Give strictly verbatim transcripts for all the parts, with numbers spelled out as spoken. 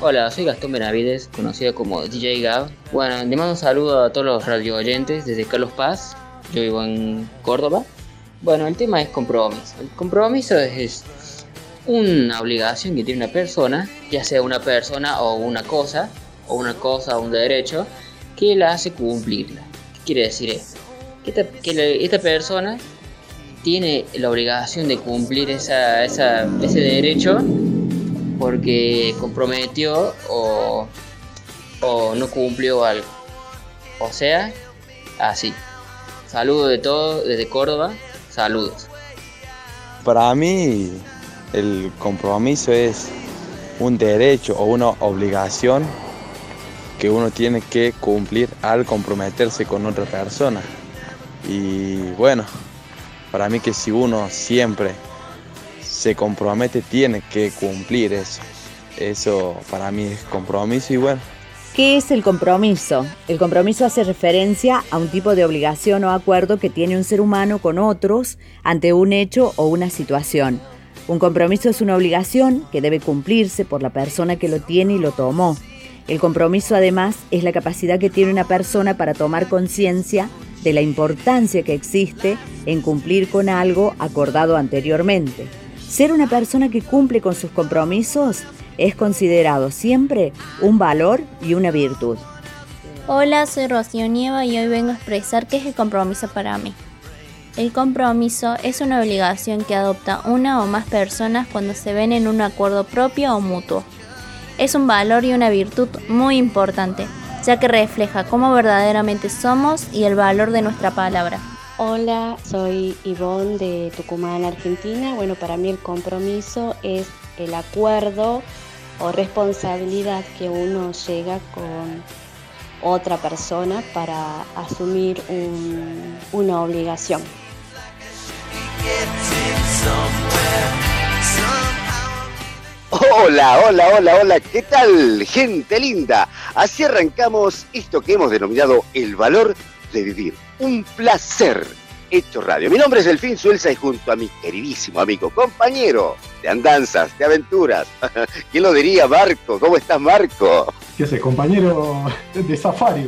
Hola, soy Gastón Benavides, conocido como D J Gab. Bueno, le mando un saludo a todos los radio oyentes desde Carlos Paz. Yo vivo en Córdoba. Bueno, el tema es compromiso. El compromiso es, es una obligación que tiene una persona, ya sea una persona o una cosa, o una cosa o un derecho, que la hace cumplirla. ¿Qué quiere decir esto? Que esta, que la- esta persona tiene la obligación de cumplir esa, esa, ese derecho porque comprometió o, o no cumplió algo. O sea, así. Saludos de todos desde Córdoba. Saludos. Para mí, el compromiso es un derecho o una obligación que uno tiene que cumplir al comprometerse con otra persona. Y bueno, para mí que si uno siempre se compromete, tiene que cumplir eso. Eso para mí es compromiso y bueno. ¿Qué es el compromiso? El compromiso hace referencia a un tipo de obligación o acuerdo que tiene un ser humano con otros ante un hecho o una situación. Un compromiso es una obligación que debe cumplirse por la persona que lo tiene y lo tomó. El compromiso, además, es la capacidad que tiene una persona para tomar conciencia de la importancia que existe en cumplir con algo acordado anteriormente. Ser una persona que cumple con sus compromisos es considerado siempre un valor y una virtud. Hola, soy Rocío Nieva y hoy vengo a expresar qué es el compromiso para mí. El compromiso es una obligación que adopta una o más personas cuando se ven en un acuerdo propio o mutuo. Es un valor y una virtud muy importante, ya que refleja cómo verdaderamente somos y el valor de nuestra palabra. Hola, soy Ivonne de Tucumán, Argentina. Bueno, para mí el compromiso es el acuerdo o responsabilidad que uno llega con otra persona para asumir un, una obligación. Hola, hola, hola, hola, ¿qué tal, gente linda? Así arrancamos esto que hemos denominado el valor de vivir. Un placer hecho radio. Mi nombre es Delfín Suelza y junto a mi queridísimo amigo, compañero de andanzas, de aventuras. ¿Quién lo diría, Marco? ¿Cómo estás, Marco? ¿Qué sé, compañero de safari?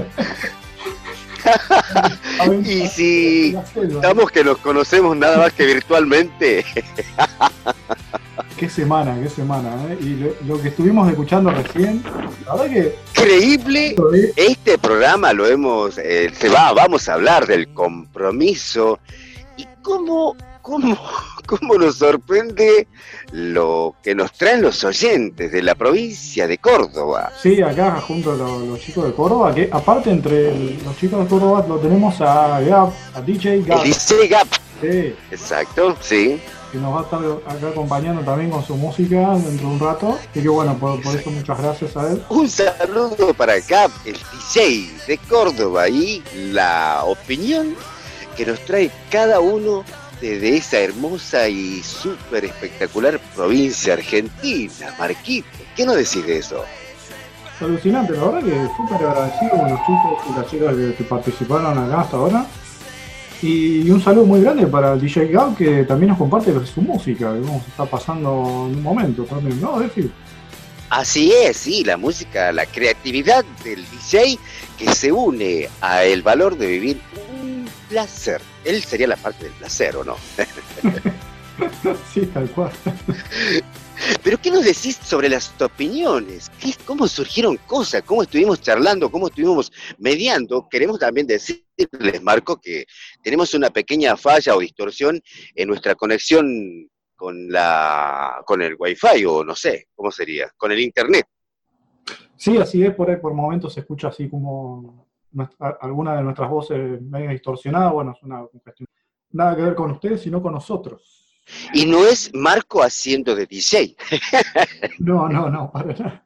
Y si estamos que nos conocemos nada más que virtualmente. Qué semana, qué semana, ¿eh? Y lo, lo que estuvimos escuchando recién, la verdad que... Increíble, este programa lo hemos, eh, se va, vamos a hablar del compromiso y cómo, cómo, cómo nos sorprende lo que nos traen los oyentes de la provincia de Córdoba. Sí, acá junto a los, los chicos de Córdoba, que aparte entre el, los chicos de Córdoba lo tenemos a Gap, a D J Gap. El D J Gap. Sí. Exacto, sí. Que nos va a estar acá acompañando también con su música dentro de un rato. Y que bueno, por, por eso muchas gracias a él. Un saludo para Gap, el D J de Córdoba, y la opinión que nos trae cada uno de esa hermosa y súper espectacular provincia argentina. Marquito, ¿qué nos decís de eso? Alucinante, la verdad que súper agradecido con los chicos y las chicas que, que participaron acá hasta ahora. Y un saludo muy grande para el D J Gab, que también nos comparte su música, que vamos a estar pasando en un momento también, ¿no, Delphi? Así es, sí, la música, la creatividad del D J que se une a el valor de vivir un placer. Él sería la parte del placer, ¿o no? Sí, tal cual. Pero ¿qué nos decís sobre las opiniones? ¿Qué, ¿Cómo surgieron cosas? ¿Cómo estuvimos charlando? ¿Cómo estuvimos mediando? Queremos también decirles, Marco, que tenemos una pequeña falla o distorsión en nuestra conexión con la con el Wi-Fi, o no sé, ¿cómo sería? Con el Internet. Sí, así es, por ahí por momentos se escucha así como nuestra, alguna de nuestras voces medio distorsionadas. Bueno, es una cuestión nada que ver con ustedes, sino con nosotros. Y no es Marco haciendo de D J. No, no, no, para nada.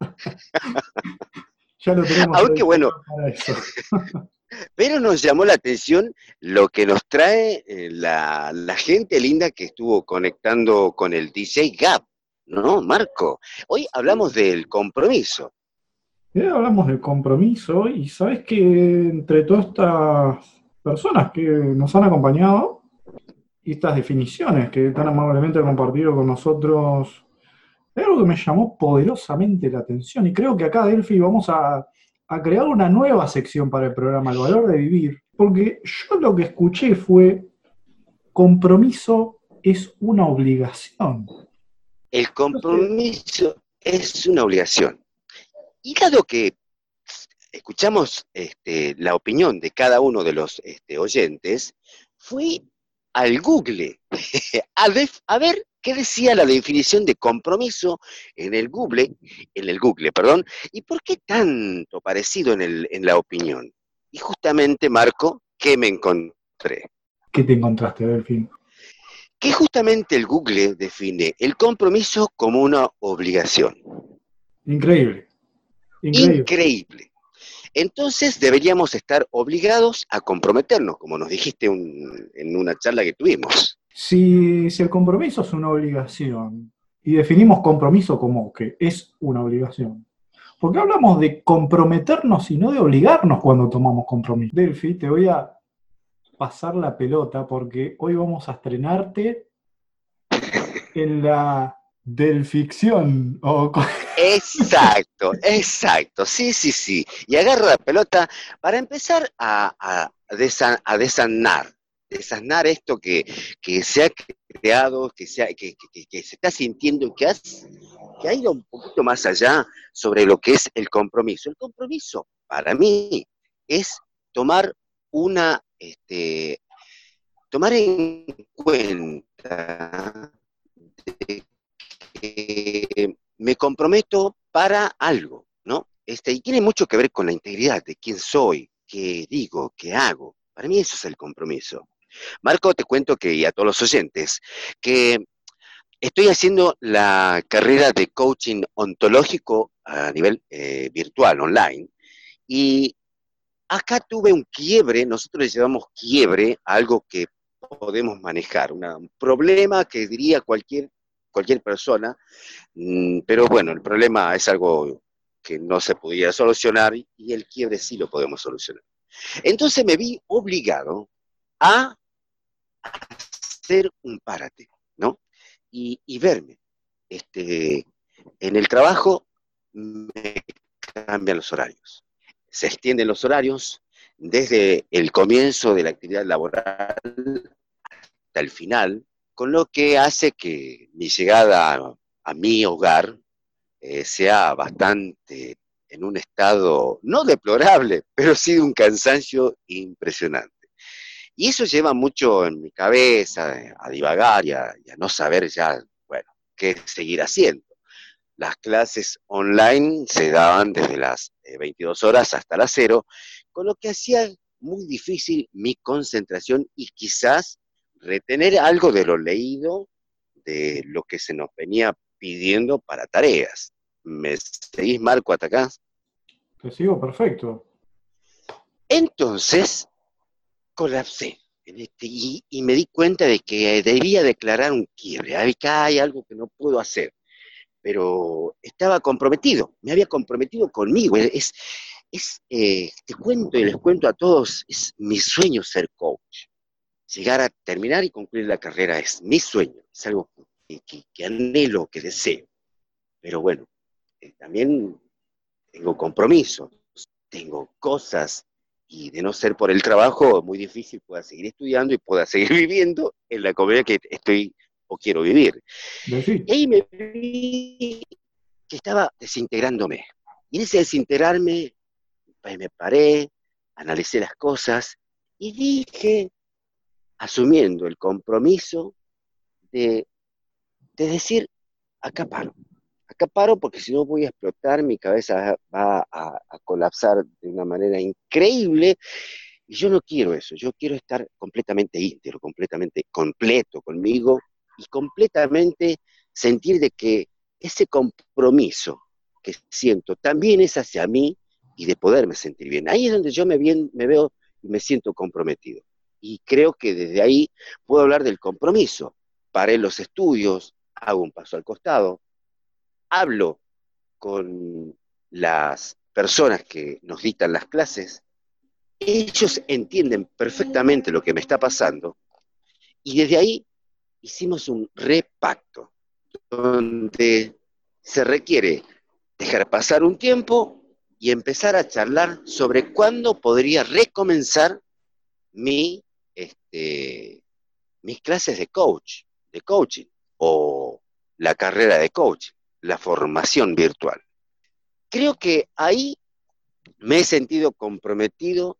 Ya lo tenemos. Aunque bueno, para eso. pero nos llamó la atención lo que nos trae eh, la, la gente linda que estuvo conectando con el D J Gap, ¿no, Marco? Hoy hablamos del compromiso. Y hablamos del compromiso, y sabes que entre todas estas personas que nos han acompañado, y estas definiciones que tan amablemente han compartido con nosotros hay algo que me llamó poderosamente la atención y creo que acá, Delphi, vamos a, a crear una nueva sección para el programa, El Valor de Vivir, porque yo lo que escuché fue compromiso es una obligación. El compromiso es una obligación. Y dado que escuchamos este, la opinión de cada uno de los este, oyentes, fui al Google a, def, a ver qué decía la definición de compromiso en el Google, en el Google, perdón, y por qué tanto parecido en, el, en la opinión. Y justamente, Marco, ¿qué me encontré? ¿Qué te encontraste, Delfín? Que justamente el Google define el compromiso como una obligación. Increíble. Increíble. Increíble. Entonces deberíamos estar obligados a comprometernos, como nos dijiste un, en una charla que tuvimos. Si, si el compromiso es una obligación, y definimos compromiso como que es una obligación, ¿por qué hablamos de comprometernos y no de obligarnos cuando tomamos compromiso? Delphi, te voy a pasar la pelota porque hoy vamos a estrenarte en la Delficción. O... Exacto, exacto, sí, sí, sí. Y agarro la pelota para empezar a, a, desan, a desanar, desanar esto que, que se ha creado, que se, ha, que, que, que se está sintiendo, que, has, que ha ido un poquito más allá sobre lo que es el compromiso. El compromiso, para mí, es tomar una, este, tomar en cuenta de que me comprometo para algo, ¿no? Este, y tiene mucho que ver con la integridad de quién soy, qué digo, qué hago. Para mí eso es el compromiso. Marco, te cuento que, y a todos los oyentes, que estoy haciendo la carrera de coaching ontológico a nivel eh, virtual, online, y acá tuve un quiebre, nosotros le llamamos quiebre a algo que podemos manejar, una, un problema que diría cualquier, cualquier persona, mmm, pero bueno, el problema es algo que no se pudiera solucionar y el quiebre sí lo podemos solucionar. Entonces me vi obligado a hacer un párate, ¿no? Y, y verme. Este, en el trabajo me cambian los horarios. Se extienden los horarios desde el comienzo de la actividad laboral hasta el final, con lo que hace que mi llegada a, a mi hogar eh, sea bastante en un estado no deplorable, pero sí de un cansancio impresionante. Y eso lleva mucho en mi cabeza a divagar y a, y a no saber ya, bueno, qué seguir haciendo. Las clases online se daban desde las veintidós horas hasta las cero, con lo que hacía muy difícil mi concentración y quizás retener algo de lo leído, de lo que se nos venía pidiendo para tareas. ¿Me seguís, Marco, hasta acá? Te sigo perfecto. Entonces, colapsé en este, y, y me di cuenta de que debía declarar un quiebre. Acá hay algo que no puedo hacer. Pero estaba comprometido, me había comprometido conmigo. Es, es eh, te cuento y les cuento a todos, es mi sueño ser coach. Llegar a terminar y concluir la carrera es mi sueño, es algo que, que, que anhelo, que deseo. Pero bueno, eh, también tengo compromisos, tengo cosas, y de no ser por el trabajo, es muy difícil pueda seguir estudiando y pueda seguir viviendo en la comunidad que estoy o quiero vivir. Sí. Y ahí me vi que estaba desintegrándome. Y en ese desintegrarme, me paré, analicé las cosas y dije, asumiendo el compromiso de, de decir, acá paro. Acá paro porque si no voy a explotar, mi cabeza va a, a colapsar de una manera increíble. Y yo no quiero eso, yo quiero estar completamente íntegro, completamente completo conmigo, y completamente sentir de que ese compromiso que siento también es hacia mí y de poderme sentir bien. Ahí es donde yo me, bien, me veo y me siento comprometido. Y creo que desde ahí puedo hablar del compromiso. Paré los estudios, hago un paso al costado, hablo con las personas que nos dictan las clases, ellos entienden perfectamente lo que me está pasando y desde ahí hicimos un repacto donde se requiere dejar pasar un tiempo y empezar a charlar sobre cuándo podría recomenzar mi, este, mis clases de coach, de coaching, o la carrera de coaching, la formación virtual. Creo que ahí me he sentido comprometido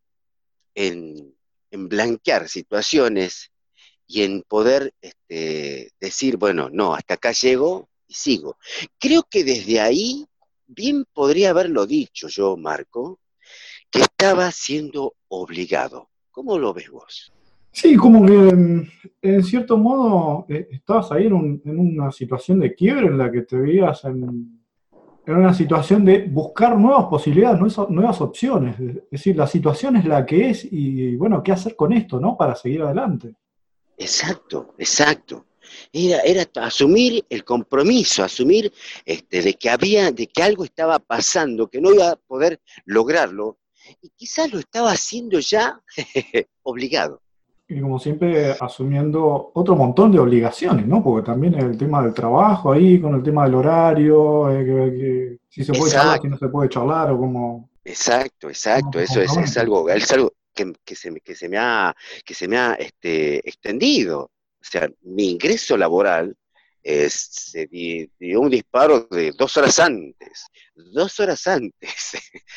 en, en blanquear situaciones y en poder este, decir, bueno, no, hasta acá llego y sigo. Creo que desde ahí bien podría haberlo dicho yo, Marco, que estaba siendo obligado. ¿Cómo lo ves vos? Sí, como que en, en cierto modo eh, estabas ahí en, un- en una situación de quiebre en la que te veías en, en una situación de buscar nuevas posibilidades, nuevas, nuevas opciones. Es decir, la situación es la que es y bueno, ¿qué hacer con esto, no? Para seguir adelante. Exacto, exacto. Era, era asumir el compromiso, asumir este, de que había, de que algo estaba pasando, que no iba a poder lograrlo, y quizás lo estaba haciendo ya obligado. Y como siempre, asumiendo otro montón de obligaciones, ¿no? Porque también el tema del trabajo ahí, con el tema del horario, eh, que, que si se puede charlar, si no Exacto, se puede charlar, o cómo, exacto, cómo exacto. se Eso es, es compromete. algo, es algo que, que se, me- que se me ha, que se me ha este, extendido. O sea, mi ingreso laboral es, se di- dio un disparo de dos horas antes, dos horas antes,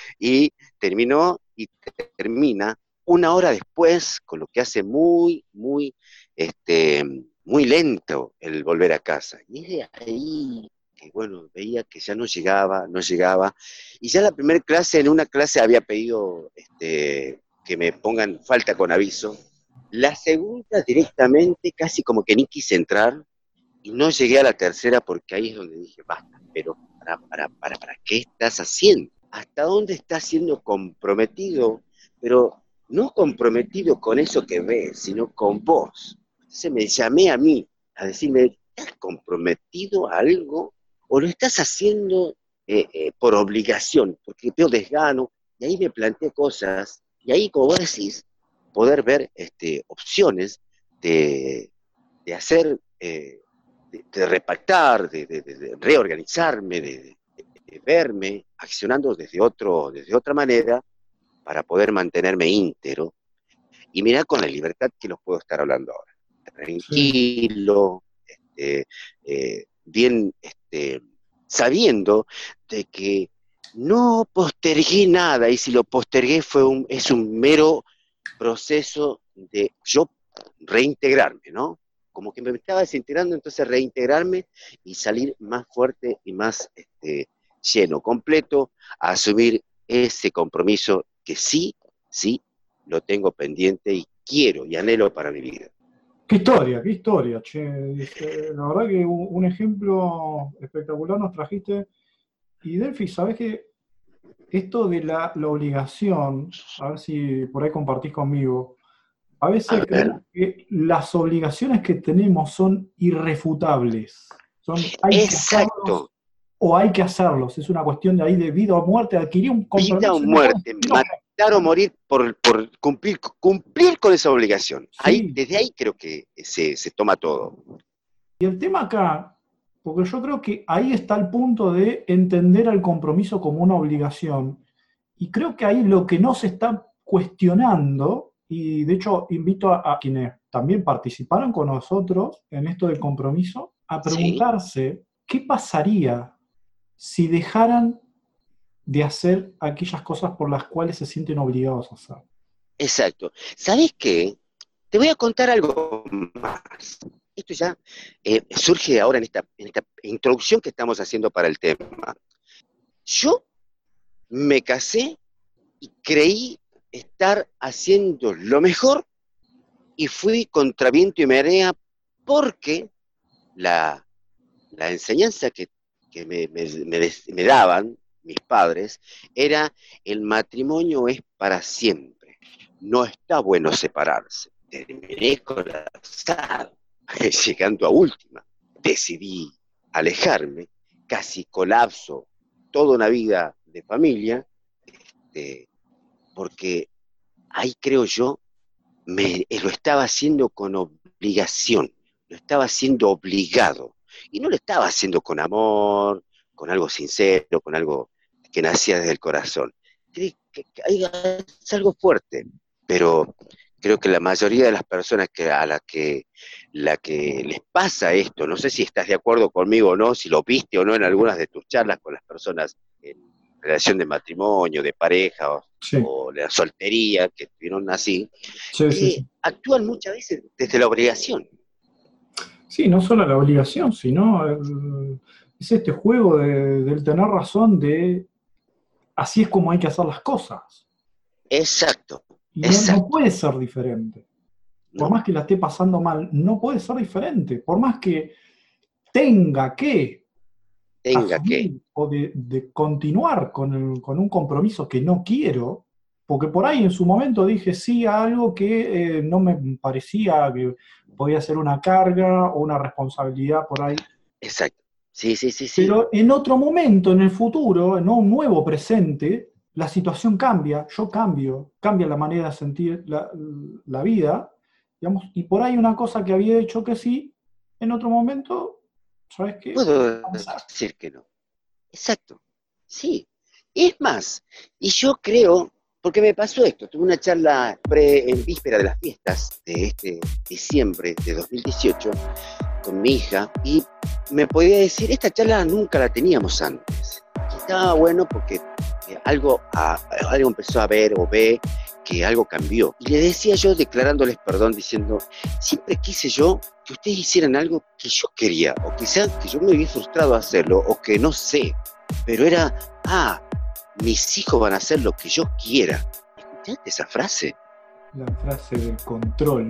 y terminó y termina una hora después, con lo que hace muy, muy, este, muy lento el volver a casa. Y es de ahí que, bueno, veía que ya no llegaba, no llegaba, y ya la primera clase, en una clase había pedido este, que me pongan falta con aviso. La segunda directamente, casi como que ni quise entrar, y no llegué a la tercera porque ahí es donde dije, basta, pero para, para, para, ¿para qué estás haciendo? ¿Hasta dónde estás siendo comprometido? Pero no comprometido con eso que ves, sino con vos. Entonces me llamé a mí a decirme, ¿estás comprometido a algo o lo estás haciendo eh, eh, por obligación? Porque veo desgano, y ahí me planteé cosas, y ahí, como vos decís, poder ver este, opciones de, de hacer, eh, de, de repactar, de, de, de reorganizarme, de, de, verme accionando desde, otro, desde otra manera para poder mantenerme íntegro y mirar con la libertad que los puedo estar hablando ahora. Sí. Tranquilo, este, eh, bien este, sabiendo de que no postergué nada, y si lo postergué fue un, es un mero proceso de yo reintegrarme, ¿no? Como que me estaba desintegrando, entonces reintegrarme y salir más fuerte y más este, lleno, completo, a asumir ese compromiso que sí, sí, lo tengo pendiente y quiero y anhelo para mi vida. Qué historia, qué historia, che. Dice, la verdad que un, un ejemplo espectacular nos trajiste. Y Delphi, ¿sabés que esto de la, la obligación, a ver si por ahí compartís conmigo, a A veces ver, creemos que las obligaciones que tenemos son irrefutables. Son, hay que hacerlos exacto, o hay que hacerlos. Es una cuestión de ahí de vida o muerte, adquirir un vida o compromiso y no puedo muerte, decir que no. matar o morir por, por cumplir, cumplir con esa obligación. Ahí, Sí, desde ahí creo que se, se toma todo. y el tema acá, porque yo creo que ahí está el punto de entender al compromiso como una obligación. Y creo que ahí lo que no se está cuestionando, y de hecho invito a, a quienes también participaron con nosotros en esto del compromiso, a ¿Sí? preguntarse qué pasaría si dejaran de hacer aquellas cosas por las cuales se sienten obligados a hacer. Exacto. ¿Sabés qué? Te voy a contar algo más. Esto ya eh, surge ahora en esta, en esta introducción que estamos haciendo para el tema. Yo me casé y creí estar haciendo lo mejor y fui contra viento y marea porque la, la enseñanza que, que me, me, me, me daban mis padres era el matrimonio es para siempre. No está bueno separarse. Terminé colapsado, llegando a última. Decidí alejarme, casi colapso toda una vida de familia, este, porque ahí creo yo, me, lo estaba haciendo con obligación, lo estaba haciendo obligado, y no lo estaba haciendo con amor, con algo sincero, con algo que nacía desde el corazón. Que, que, que hay, es algo fuerte, pero creo que la mayoría de las personas que, a la que, la que les pasa esto, no sé si estás de acuerdo conmigo o no, si lo viste o no en algunas de tus charlas con las personas en relación de matrimonio, de pareja o, Sí. o la soltería, que estuvieron así, Sí, que sí, sí. actúan muchas veces desde la obligación. Sí, no solo la obligación, sino el- es este juego de- del tener razón de así es como hay que hacer las cosas. Exacto, Y no, exacto. no puede ser diferente. Por No, más que la esté pasando mal, no puede ser diferente. Por más que tenga que tenga asumir que. o de, de continuar con, el- con un compromiso que no quiero, porque por ahí en su momento dije sí a algo que eh, no me parecía que podía ser una carga o una responsabilidad por ahí. Exacto. Sí, sí, sí, sí. Pero en otro momento, en el futuro, en un nuevo presente, la situación cambia, yo cambio, cambia la manera de sentir la, la vida, digamos, y por ahí una cosa que había hecho que sí, en otro momento, ¿sabes qué? Puedo Avanzar. decir que no. Exacto. Sí. Es más, y yo creo, porque me pasó esto, tuve una charla pre, en víspera de las fiestas de este diciembre de dos mil dieciocho con mi hija, y me podía decir, esta charla nunca la teníamos antes. Y estaba bueno porque eh, algo, a, algo empezó a ver o ve que algo cambió. Y le decía yo, declarándoles perdón, diciendo, siempre quise yo que ustedes hicieran algo que yo quería, o quizás que yo me vi frustrado a hacerlo, o que no sé, pero era, ah, mis hijos van a hacer lo que yo quiera. ¿Escuchaste esa frase? La frase del control.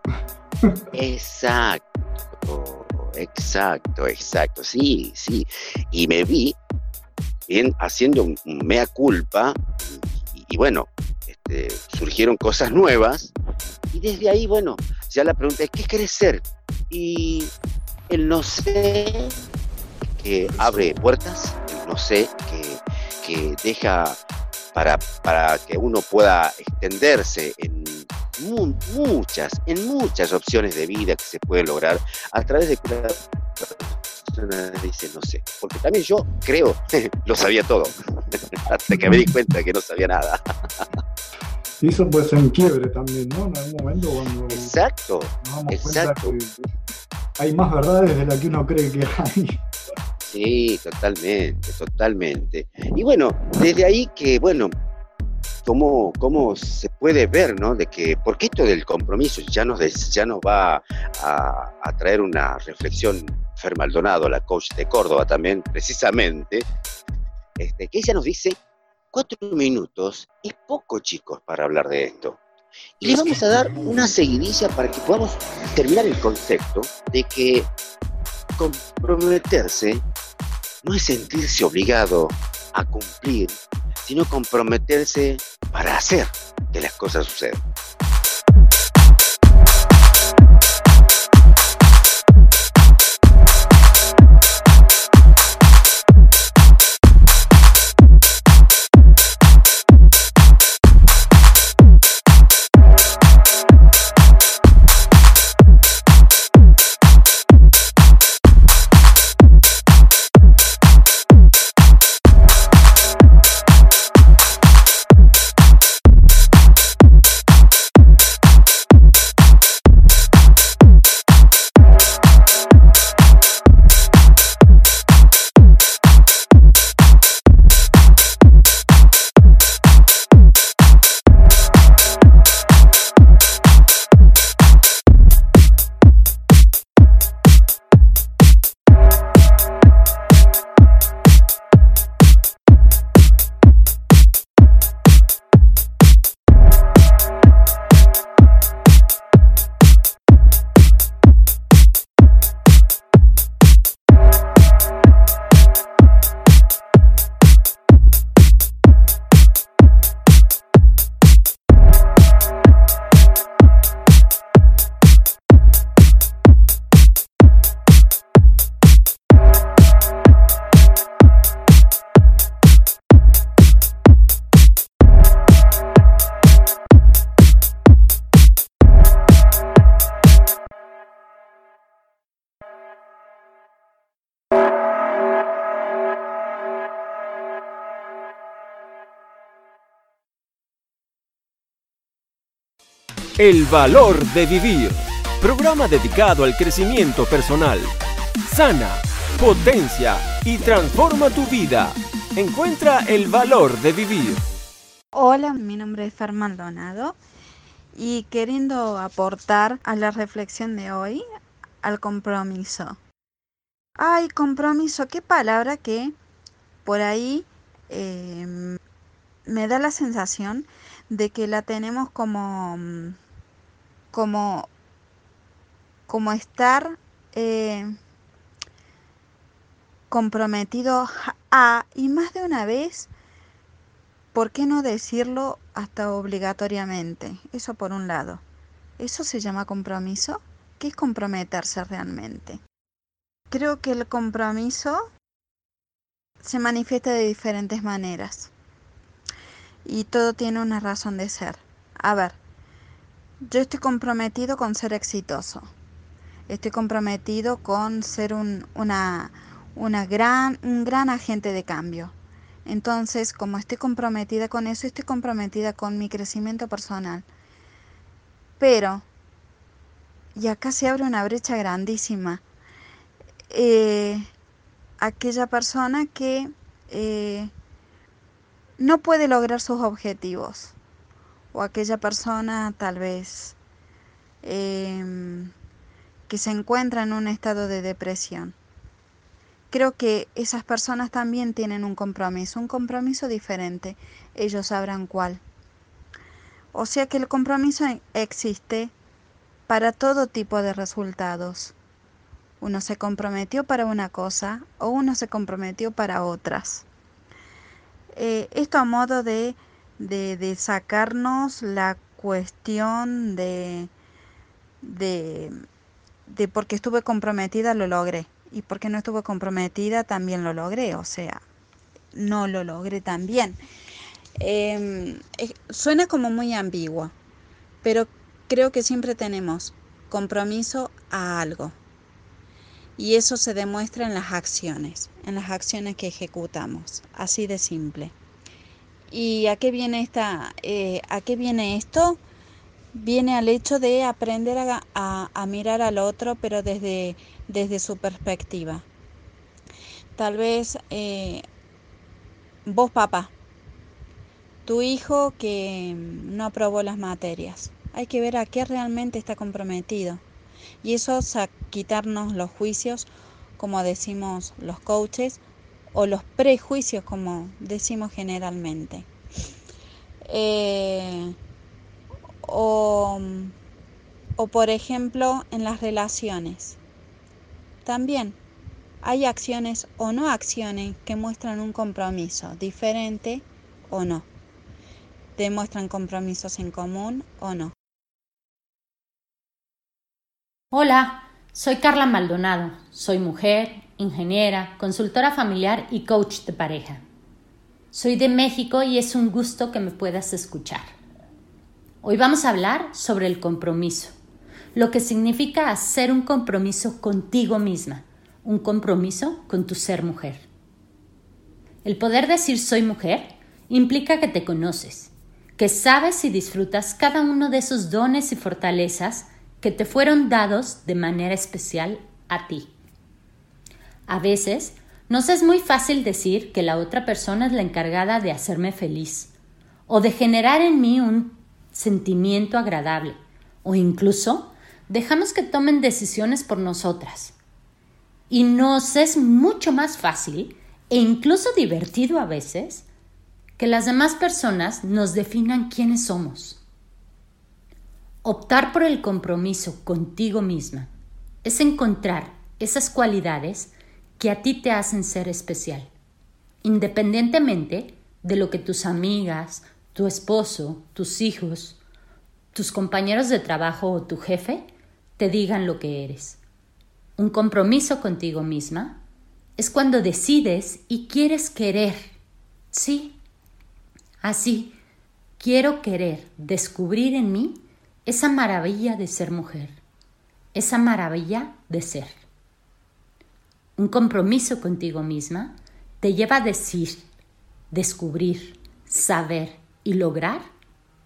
Exacto, exacto, exacto, sí, sí. Y me vi bien haciendo un, un mea culpa, y, y bueno, este, surgieron cosas nuevas, y desde ahí, bueno, ya la pregunta es, ¿qué querés ser? Y el no sé que abre puertas, el no sé que, que deja para, para que uno pueda extenderse en mu muchas, en muchas opciones de vida que se puede lograr a través de que la persona dice no sé, porque también yo creo, lo sabía todo, hasta que me di cuenta que no sabía nada. Y eso puede ser un quiebre también, ¿no? En algún momento cuando Exacto, nos damos exacto. cuenta que hay más verdades de las que uno cree que hay. Sí, totalmente, totalmente. Y bueno, desde ahí que, bueno, cómo, cómo se puede ver, ¿no? De que, porque esto del compromiso ya nos, des, ya nos va a, a traer una reflexión, Fer Maldonado, la coach de Córdoba también, precisamente, este, que ella nos dice, cuatro minutos es poco, chicos, para hablar de esto. Y le vamos a dar una seguidilla para que podamos terminar el concepto de que comprometerse no es sentirse obligado a cumplir, sino comprometerse para hacer que las cosas sucedan. El valor de vivir. Programa dedicado al crecimiento personal. Sana, potencia y transforma tu vida. Encuentra el valor de vivir. Hola, mi nombre es Fer Maldonado y queriendo aportar a la reflexión de hoy, al compromiso. Ay, compromiso, qué palabra que por ahí eh, me da la sensación de que la tenemos como, como, como estar eh, comprometido a, y más de una vez, ¿por qué no decirlo hasta obligatoriamente? Eso por un lado. ¿Eso se llama compromiso? ¿Qué es comprometerse realmente? Creo que el compromiso se manifiesta de diferentes maneras y todo tiene una razón de ser. A ver, yo estoy comprometido con ser exitoso. Estoy comprometido con ser un, una, una gran, un gran agente de cambio. Entonces, como estoy comprometida con eso, estoy comprometida con mi crecimiento personal. Pero, y acá se abre una brecha grandísima, eh, aquella persona que eh, no puede lograr sus objetivos, o aquella persona tal vez eh, que se encuentra en un estado de depresión. Creo que esas personas también tienen un compromiso, un compromiso diferente. Ellos sabrán cuál. O sea que el compromiso existe para todo tipo de resultados. Uno se comprometió para una cosa o uno se comprometió para otras. Eh, esto a modo de, de, de sacarnos la cuestión de, de, de porque estuve comprometida lo logré. Y porque no estuve comprometida también lo logré, o sea, no lo logré también. Eh, eh, suena como muy ambiguo, pero creo que siempre tenemos compromiso a algo. Y eso se demuestra en las acciones, en las acciones que ejecutamos, así de simple. ¿Y a qué viene esta, eh, a qué viene esto? Viene al hecho de aprender a, a, a mirar al otro, pero desde, desde su perspectiva. Tal vez eh, vos, papá, tu hijo que no aprobó las materias, hay que ver a qué realmente está comprometido. Y eso es a quitarnos los juicios, como decimos los coaches, o los prejuicios, como decimos generalmente. Eh, o, o, por ejemplo, en las relaciones. También hay acciones o no acciones que muestran un compromiso, diferente o no. Demuestran compromisos en común o no. Hola, soy Carla Maldonado. Soy mujer, ingeniera, consultora familiar y coach de pareja. Soy de México y es un gusto que me puedas escuchar. Hoy vamos a hablar sobre el compromiso, lo que significa hacer un compromiso contigo misma, un compromiso con tu ser mujer. El poder decir soy mujer implica que te conoces, que sabes y disfrutas cada uno de esos dones y fortalezas que te fueron dados de manera especial a ti. A veces nos es muy fácil decir que la otra persona es la encargada de hacerme feliz o de generar en mí un sentimiento agradable, o incluso dejamos que tomen decisiones por nosotras. Y nos es mucho más fácil e incluso divertido a veces que las demás personas nos definan quiénes somos. Optar por el compromiso contigo misma es encontrar esas cualidades que a ti te hacen ser especial, independientemente de lo que tus amigas, tu esposo, tus hijos, tus compañeros de trabajo o tu jefe te digan lo que eres. Un compromiso contigo misma es cuando decides y quieres querer. Sí, así, quiero querer descubrir en mí esa maravilla de ser mujer, esa maravilla de ser. Un compromiso contigo misma te lleva a decir, descubrir, saber y lograr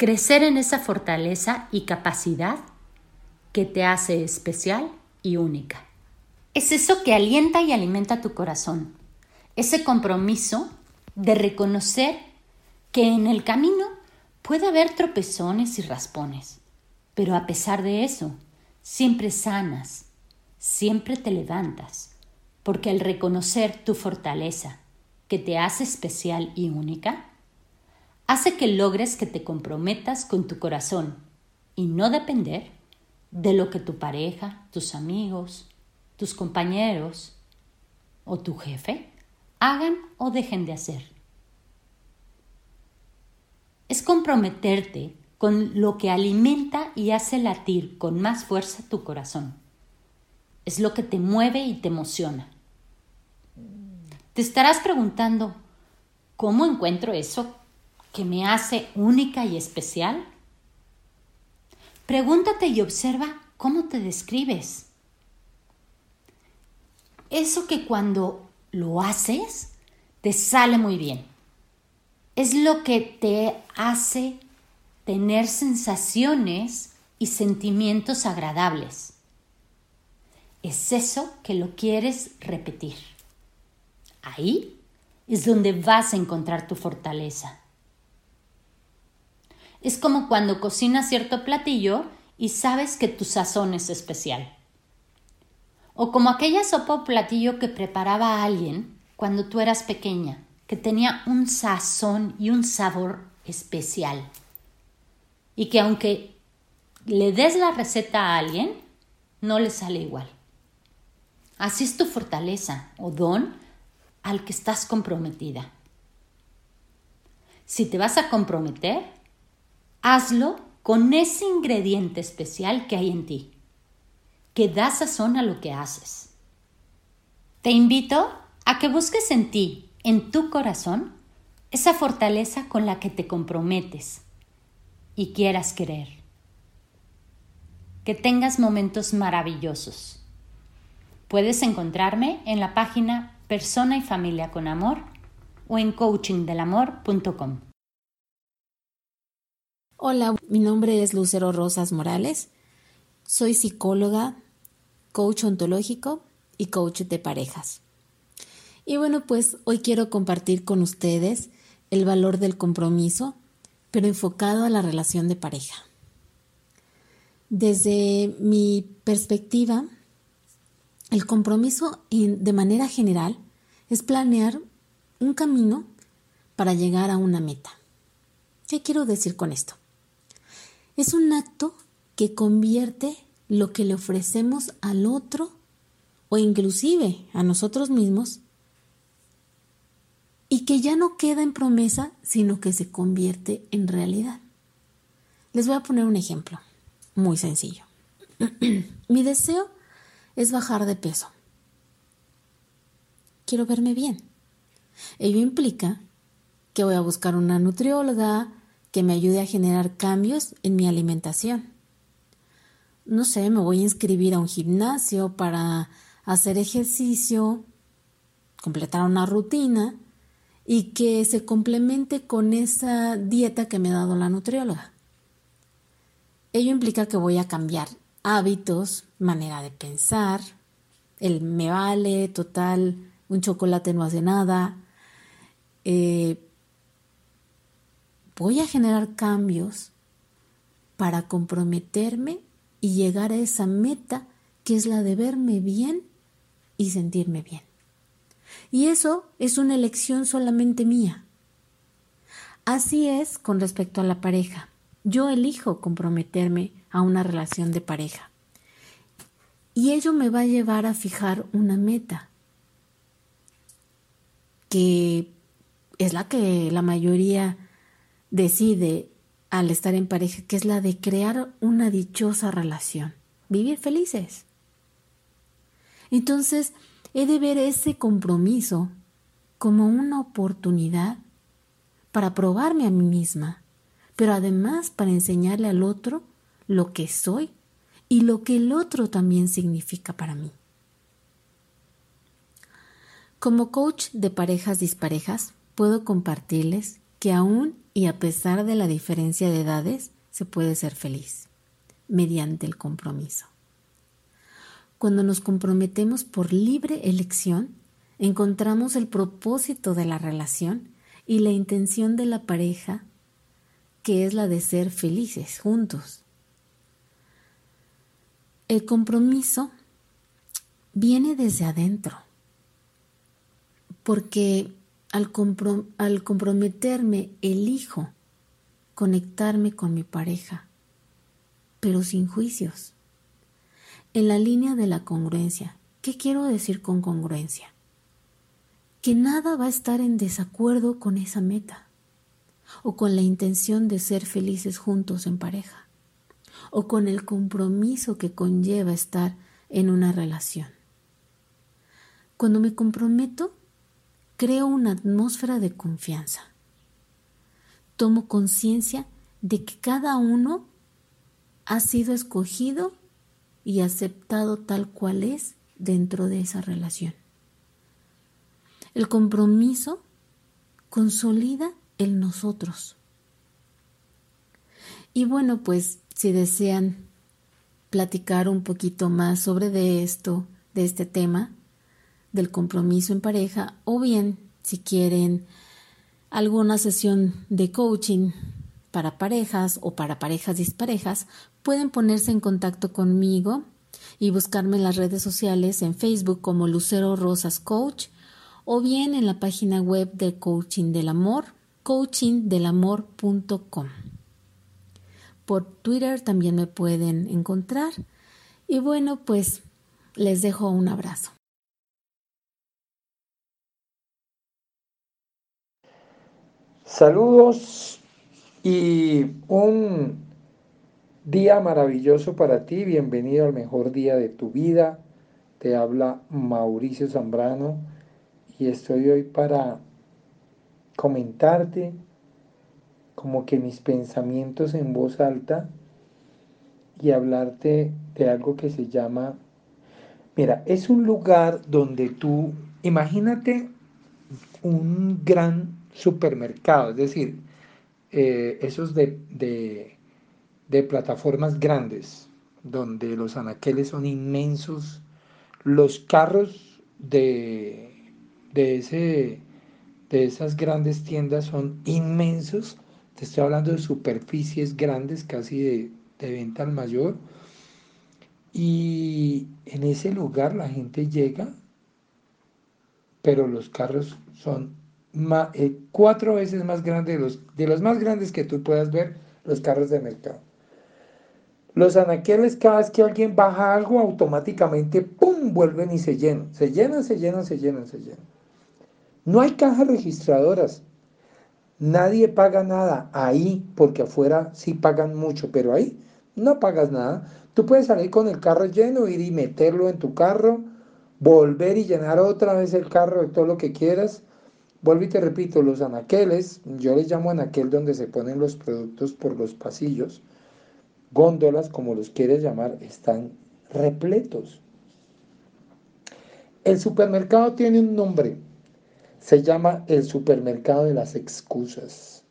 crecer en esa fortaleza y capacidad que te hace especial y única. Es eso que alienta y alimenta tu corazón, ese compromiso de reconocer que en el camino puede haber tropezones y raspones, pero a pesar de eso, siempre sanas, siempre te levantas, porque al reconocer tu fortaleza, que te hace especial y única, hace que logres que te comprometas con tu corazón y no depender de lo que tu pareja, tus amigos, tus compañeros o tu jefe hagan o dejen de hacer. Es comprometerte con lo que alimenta y hace latir con más fuerza tu corazón. Es lo que te mueve y te emociona. Te estarás preguntando, ¿cómo encuentro eso que me hace única y especial? Pregúntate y observa cómo te describes. Eso que cuando lo haces, te sale muy bien. Es lo que te hace tener sensaciones y sentimientos agradables. Es eso que lo quieres repetir. Ahí es donde vas a encontrar tu fortaleza. Es como cuando cocinas cierto platillo y sabes que tu sazón es especial. O como aquella sopa o platillo que preparaba alguien cuando tú eras pequeña, que tenía un sazón y un sabor especial. Y que aunque le des la receta a alguien, no le sale igual. Así es tu fortaleza o don al que estás comprometida. Si te vas a comprometer, hazlo con ese ingrediente especial que hay en ti, que da sazón a lo que haces. Te invito a que busques en ti, en tu corazón, esa fortaleza con la que te comprometes y quieras querer. Que tengas momentos maravillosos. Puedes encontrarme en la página Persona y Familia con Amor o en coaching del amor punto com. Hola, mi nombre es Lucero Rosas Morales. Soy psicóloga, coach ontológico y coach de parejas. Y bueno, pues hoy quiero compartir con ustedes el valor del compromiso, pero enfocado a la relación de pareja. Desde mi perspectiva, el compromiso en, de manera general es planear un camino para llegar a una meta. ¿Qué quiero decir con esto? Es un acto que convierte lo que le ofrecemos al otro o inclusive a nosotros mismos y que ya no queda en promesa, sino que se convierte en realidad. Les voy a poner un ejemplo muy sencillo. Mi deseo es bajar de peso. Quiero verme bien. Ello implica que voy a buscar una nutrióloga que me ayude a generar cambios en mi alimentación. No sé, me voy a inscribir a un gimnasio para hacer ejercicio, completar una rutina y que se complemente con esa dieta que me ha dado la nutrióloga. Ello implica que voy a cambiar hábitos, manera de pensar, el me vale, total, un chocolate no hace nada. Eh, voy a generar cambios para comprometerme y llegar a esa meta que es la de verme bien y sentirme bien. Y eso es una elección solamente mía. Así es con respecto a la pareja. Yo elijo comprometerme a una relación de pareja. Y ello me va a llevar a fijar una meta, que es la que la mayoría decide al estar en pareja, que es la de crear una dichosa relación, vivir felices. Entonces, he de ver ese compromiso como una oportunidad para probarme a mí misma, pero además para enseñarle al otro lo que soy y lo que el otro también significa para mí. Como coach de parejas disparejas, puedo compartirles que aún y a pesar de la diferencia de edades se puede ser feliz mediante el compromiso. Cuando nos comprometemos por libre elección, encontramos el propósito de la relación y la intención de la pareja, que es la de ser felices juntos. El compromiso viene desde adentro, porque al, comprom- al comprometerme elijo conectarme con mi pareja, pero sin juicios, en la línea de la congruencia. ¿Qué quiero decir con congruencia? Que nada va a estar en desacuerdo con esa meta, o con la intención de ser felices juntos en pareja, o con el compromiso que conlleva estar en una relación. Cuando me comprometo, creo una atmósfera de confianza. Tomo conciencia de que cada uno ha sido escogido y aceptado tal cual es dentro de esa relación. El compromiso consolida el nosotros. Y bueno, pues si desean platicar un poquito más sobre de esto, de este tema, del compromiso en pareja, o bien si quieren alguna sesión de coaching para parejas o para parejas disparejas, pueden ponerse en contacto conmigo y buscarme en las redes sociales, en Facebook como Lucero Rosas Coach, o bien en la página web de Coaching del Amor, coaching del amor punto com. Por Twitter también me pueden encontrar. Y bueno, pues les dejo un abrazo. Saludos y un día maravilloso para ti. Bienvenido al mejor día de tu vida. Te habla Mauricio Zambrano y estoy hoy para comentarte como que mis pensamientos en voz alta y hablarte de algo que se llama, mira, es un lugar donde tú, imagínate un gran supermercado, es decir, eh, esos de, de, de plataformas grandes, donde los anaqueles son inmensos, los carros de, de, ese, de esas grandes tiendas son inmensos, te estoy hablando de superficies grandes, casi de, de venta al mayor, y en ese lugar la gente llega, pero los carros son ma- eh, cuatro veces más grandes de los, de los más grandes que tú puedas ver, los carros de mercado. Los anaqueles, cada vez que alguien baja algo, automáticamente ¡pum! Vuelven y se llenan, se llenan, se llenan, se llenan, se llenan. No hay cajas registradoras, nadie paga nada ahí, porque afuera sí pagan mucho, pero ahí no pagas nada. Tú puedes salir con el carro lleno, ir y meterlo en tu carro, volver y llenar otra vez el carro de todo lo que quieras. Vuelvo y te repito, los anaqueles, yo les llamo anaquel donde se ponen los productos por los pasillos, góndolas, como los quieres llamar, están repletos. El supermercado tiene un nombre, se llama el supermercado de las excusas.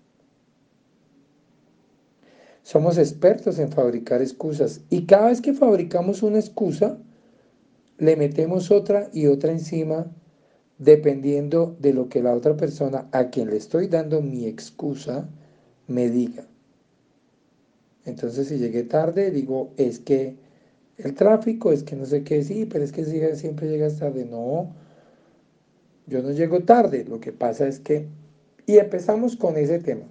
Somos expertos en fabricar excusas y cada vez que fabricamos una excusa, le metemos otra y otra encima, dependiendo de lo que la otra persona a quien le estoy dando mi excusa me diga. Entonces, si llegué tarde, digo, es que el tráfico, es que no sé qué, sí, pero es que siempre llegas tarde. No, yo no llego tarde, lo que pasa es que... Y empezamos con ese tema.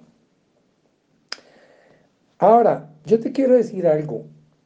Ahora, yo te quiero decir algo.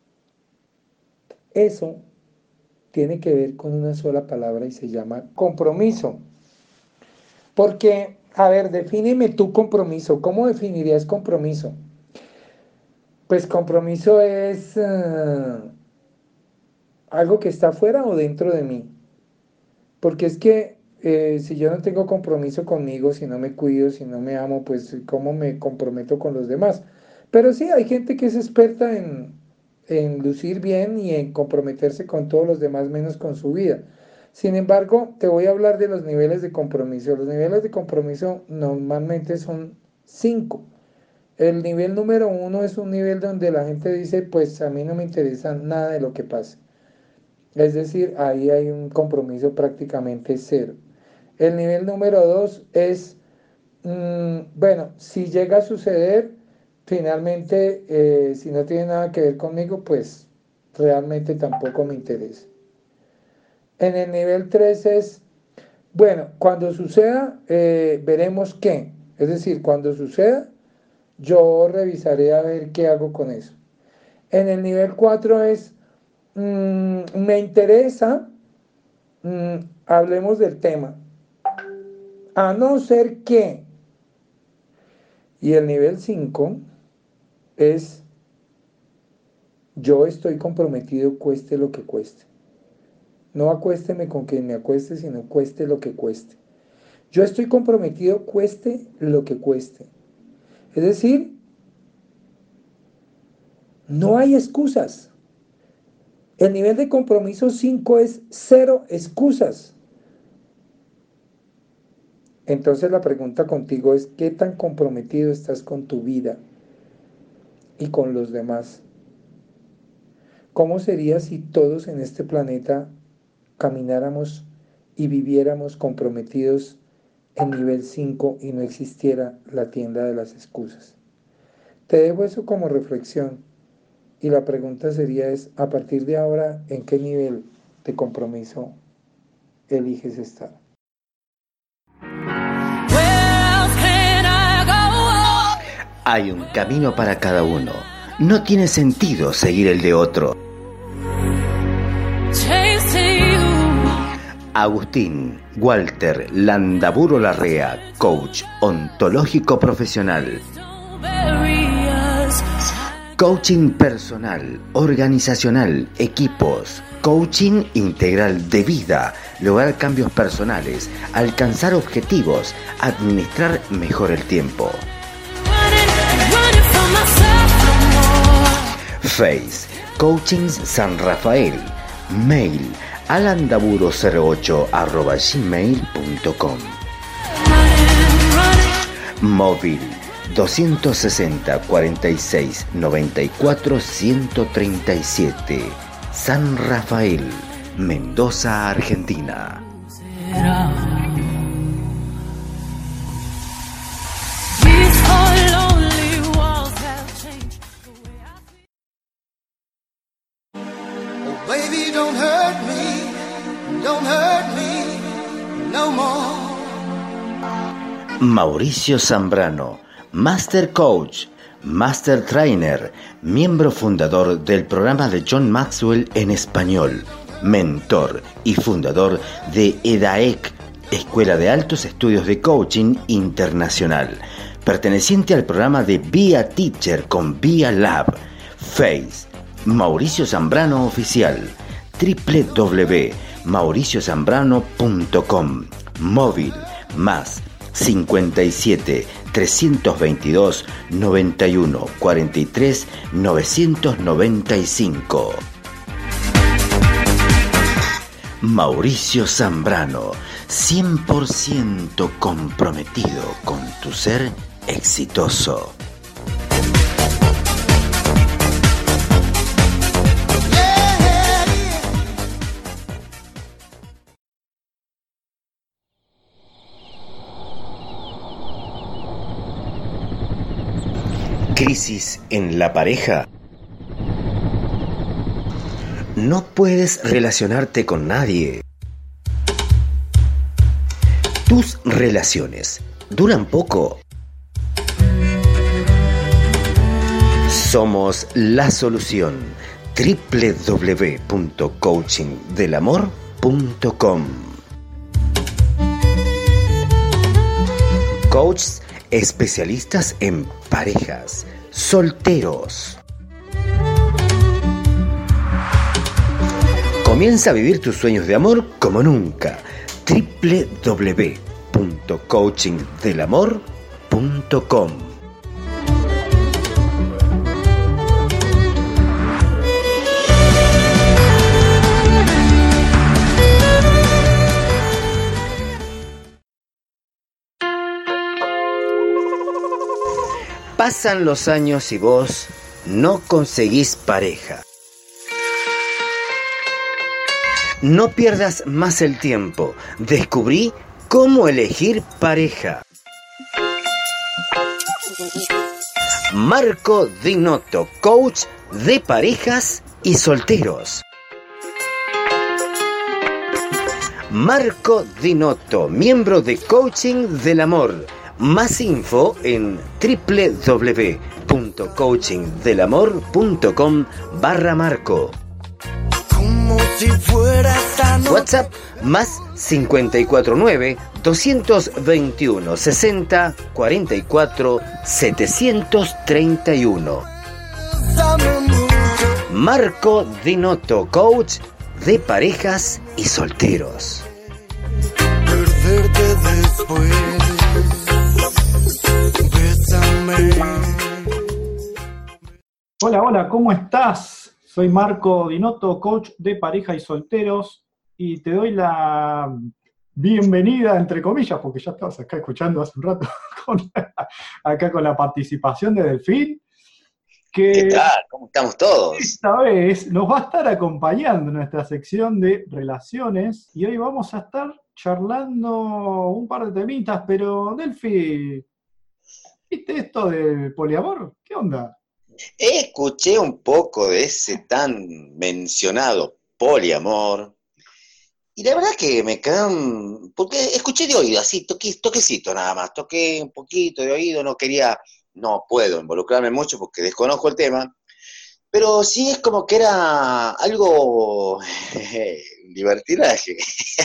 Eso tiene que ver con una sola palabra y se llama compromiso. Porque, a ver, defíneme tu compromiso. ¿Cómo definirías compromiso? Pues compromiso es uh, algo que está fuera o dentro de mí. Porque es que eh, si yo no tengo compromiso conmigo, si no me cuido, si no me amo, pues ¿cómo me comprometo con los demás? Pero sí, hay gente que es experta en, en lucir bien y en comprometerse con todos los demás menos con su vida. Sin embargo, te voy a hablar de los niveles de compromiso. Los niveles de compromiso normalmente son cinco. El nivel número uno es un nivel donde la gente dice, pues a mí no me interesa nada de lo que pase. Es decir, ahí hay un compromiso prácticamente cero. El nivel número dos es, mmm, bueno, si llega a suceder, finalmente, eh, si no tiene nada que ver conmigo, pues realmente tampoco me interesa. En el nivel tres es, bueno, cuando suceda, eh, veremos qué. Es decir, cuando suceda, yo revisaré a ver qué hago con eso. En el nivel cuatro es, mmm, me interesa, mmm, hablemos del tema. A no ser que. Y el nivel cinco es, yo estoy comprometido cueste lo que cueste. No acuésteme con quien me acueste, sino cueste lo que cueste. Yo estoy comprometido cueste lo que cueste. Es decir, no hay excusas. El nivel de compromiso cinco es cero excusas. Entonces la pregunta contigo es, ¿qué tan comprometido estás con tu vida y con los demás? ¿Cómo sería si todos en este planeta camináramos y viviéramos comprometidos en nivel cinco y no existiera la tienda de las excusas? Te dejo eso como reflexión y la pregunta sería es, a partir de ahora, ¿en qué nivel de compromiso eliges estar? Hay un camino para cada uno. No tiene sentido seguir el de otro. Agustín Walter Landaburu Larrea, coach ontológico profesional. Coaching personal, organizacional, equipos, coaching integral de vida, lograr cambios personales, alcanzar objetivos, administrar mejor el tiempo. Face, Coaching San Rafael, mail alandaburo cero ocho arroba gmail punto com. Móvil doscientos sesenta, cuarenta y seis, noventa y cuatro, ciento treinta y siete. San Rafael, Mendoza, Argentina. Baby, don't hurt me, don't hurt me no more. Mauricio Zambrano, Master Coach, Master Trainer, miembro fundador del programa de John Maxwell en español, mentor y fundador de E D A E C, Escuela de Altos Estudios de Coaching Internacional, perteneciente al programa de Via Teacher con Via Lab. Face, Mauricio Zambrano Oficial, doble u doble u doble u punto mauricio zambrano punto com. Móvil más cincuenta y siete, trescientos veintidós, noventa y uno, cuarenta y tres, novecientos noventa y cinco. Mauricio Zambrano, cien por ciento comprometido con tu ser exitoso. ¿Crisis en la pareja? No puedes relacionarte con nadie. Tus relaciones duran poco. Somos la solución. doble u doble u doble u punto coaching del amor punto com. Coaches especialistas en parejas, solteros. Comienza a vivir tus sueños de amor como nunca. doble u doble u doble u punto coaching del amor punto com. Pasan los años y vos no conseguís pareja. No pierdas más el tiempo. Descubrí cómo elegir pareja. Marco Dinotto, coach de parejas y solteros. Marco Dinotto, miembro de Coaching del Amor. Más info en doble u doble u doble u punto coaching del amor punto com barra Marco. WhatsApp más cinco cuatro nueve, dos veintiuno, sesenta, cuarenta y cuatro, setecientos treinta y uno. Marco Dinotto, coach de parejas y solteros. Perderte después. Hola, hola, ¿cómo estás? Soy Marco Dinotto, coach de pareja y solteros, y te doy la bienvenida, entre comillas, porque ya estabas acá escuchando hace un rato, con, acá con la participación de Delfín, que ¿Qué tal? ¿Cómo estamos todos? esta vez nos va a estar acompañando en nuestra sección de relaciones, y hoy vamos a estar charlando un par de temitas, pero Delfín, ¿viste esto del poliamor? ¿Qué onda? Escuché un poco de ese tan mencionado poliamor, y la verdad que me quedan, porque escuché de oído, así, toque, toquecito nada más, toqué un poquito de oído, no quería, no puedo involucrarme mucho porque desconozco el tema, pero sí es como que era algo libertinaje.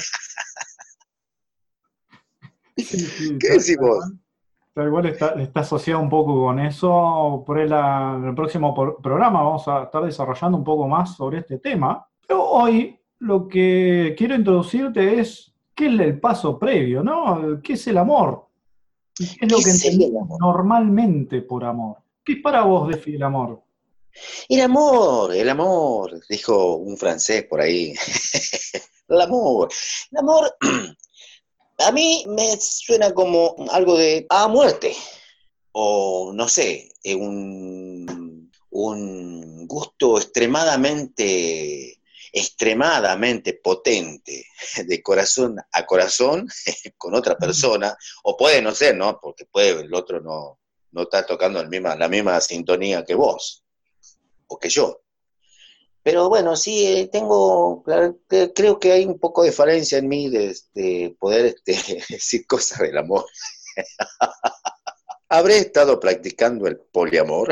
Sí, sí, ¿Qué decís vos? Pero igual está, está asociado un poco con eso. Por el, en el próximo por, programa vamos a estar desarrollando un poco más sobre este tema. Pero hoy lo que quiero introducirte es qué es el paso previo, ¿no? ¿Qué es el amor? ¿Y qué es lo que entendemos normalmente por amor? ¿Qué es para vos definir el amor? El amor, el amor, dijo un francés por ahí. El amor, el amor... A mí me suena como algo de a muerte, o no sé, un, un gusto extremadamente, extremadamente potente, de corazón a corazón, con otra persona, o puede no ser, ¿no? Porque puede el otro no, no está tocando el misma, la misma sintonía que vos, o que yo. Pero bueno, sí, tengo, creo que hay un poco de falencia en mí de, de poder este, decir cosas del amor. ¿Habré estado practicando el poliamor?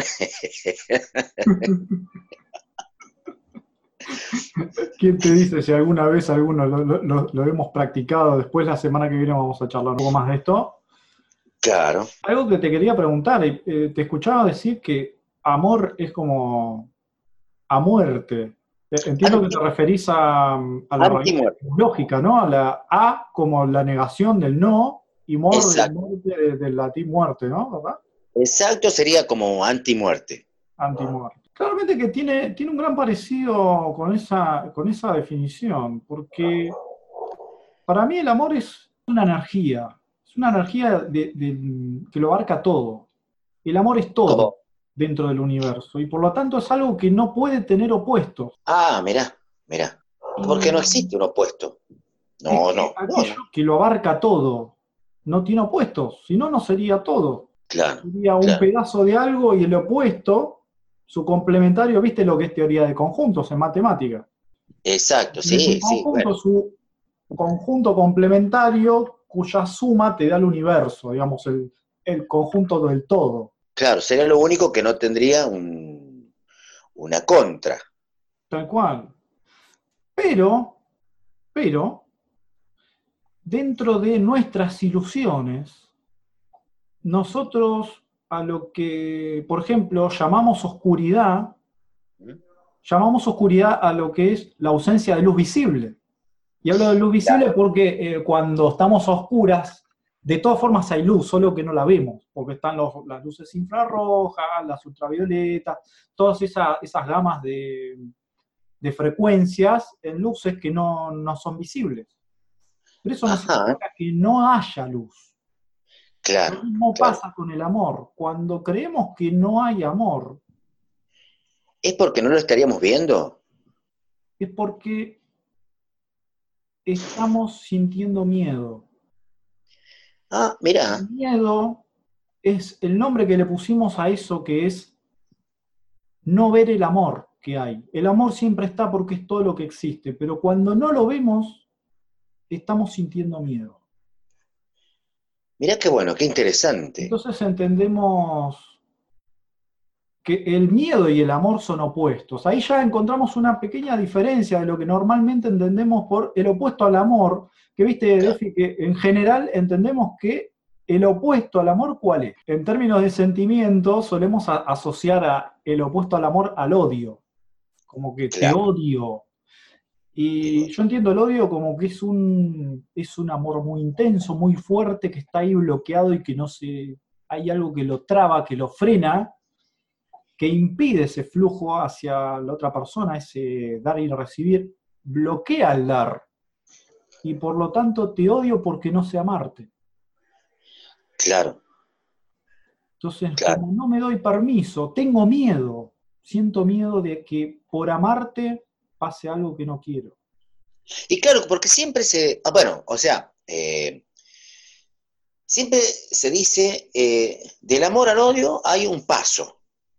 ¿Quién te dice si alguna vez alguno lo, lo, lo hemos practicado? Después la semana que viene vamos a charlar un poco más de esto. Claro. Algo que te quería preguntar, eh, te escuchaba decir que amor es como... a muerte. Entiendo que te referís a, a la lógica, ¿no? A la A como la negación del no y mor de muerte del de latín muerte, ¿no? ¿Verdad? Exacto, sería como antimuerte. Antimuerte. Claramente que tiene, tiene un gran parecido con esa, con esa definición, porque para mí el amor es una energía, es una energía de, de, que lo abarca todo. El amor es todo. ¿Cómo? Dentro del universo, y por lo tanto es algo que no puede tener opuestos. Ah, mirá, mirá, porque no existe un opuesto. No, no, aquello no. que lo abarca todo, no tiene opuestos, si no, no sería todo. Claro. Sería un claro. pedazo de algo y el opuesto, su complementario, ¿viste lo que es teoría de conjuntos en matemática? Exacto, sí, su conjunto, sí. Bueno. Su conjunto complementario cuya suma te da el universo, digamos, el, el conjunto del todo. Claro, sería lo único que no tendría un, una contra. Tal cual. Pero, pero, dentro de nuestras ilusiones, nosotros a lo que, por ejemplo, llamamos oscuridad, ¿Mm? llamamos oscuridad a lo que es la ausencia de luz visible. Y hablo de luz visible claro. porque eh, cuando estamos a oscuras, de todas formas hay luz, solo que no la vemos, porque están los, las luces infrarrojas, las ultravioletas, todas esas, esas gamas de, de frecuencias en luces que no, no son visibles. Pero eso no significa que no haya luz. Claro. Lo mismo claro. pasa con el amor. Cuando creemos que no hay amor, ¿Es porque no lo estaríamos viendo? es porque estamos sintiendo miedo. Ah, mira. El miedo es el nombre que le pusimos a eso que es no ver el amor que hay. El amor siempre está porque es todo lo que existe, pero cuando no lo vemos, estamos sintiendo miedo. Mirá qué bueno, qué interesante. Entonces entendemos que el miedo y el amor son opuestos. Ahí ya encontramos una pequeña diferencia de lo que normalmente entendemos por el opuesto al amor, que viste, Defi, que en general entendemos que el opuesto al amor, ¿cuál es? En términos de sentimiento, solemos a- asociar a el opuesto al amor al odio, como que te Claro. odio. Y yo entiendo el odio como que es un, es un amor muy intenso, muy fuerte, que está ahí bloqueado y que no se... hay algo que lo traba, que lo frena, que impide ese flujo hacia la otra persona, ese dar y recibir, bloquea el dar. Y por lo tanto te odio porque no sé amarte. Claro. Entonces, Claro. como no me doy permiso, tengo miedo, siento miedo de que por amarte pase algo que no quiero. Y claro, porque siempre se... ah, bueno, o sea, eh, siempre se dice, eh, del amor al odio hay un paso.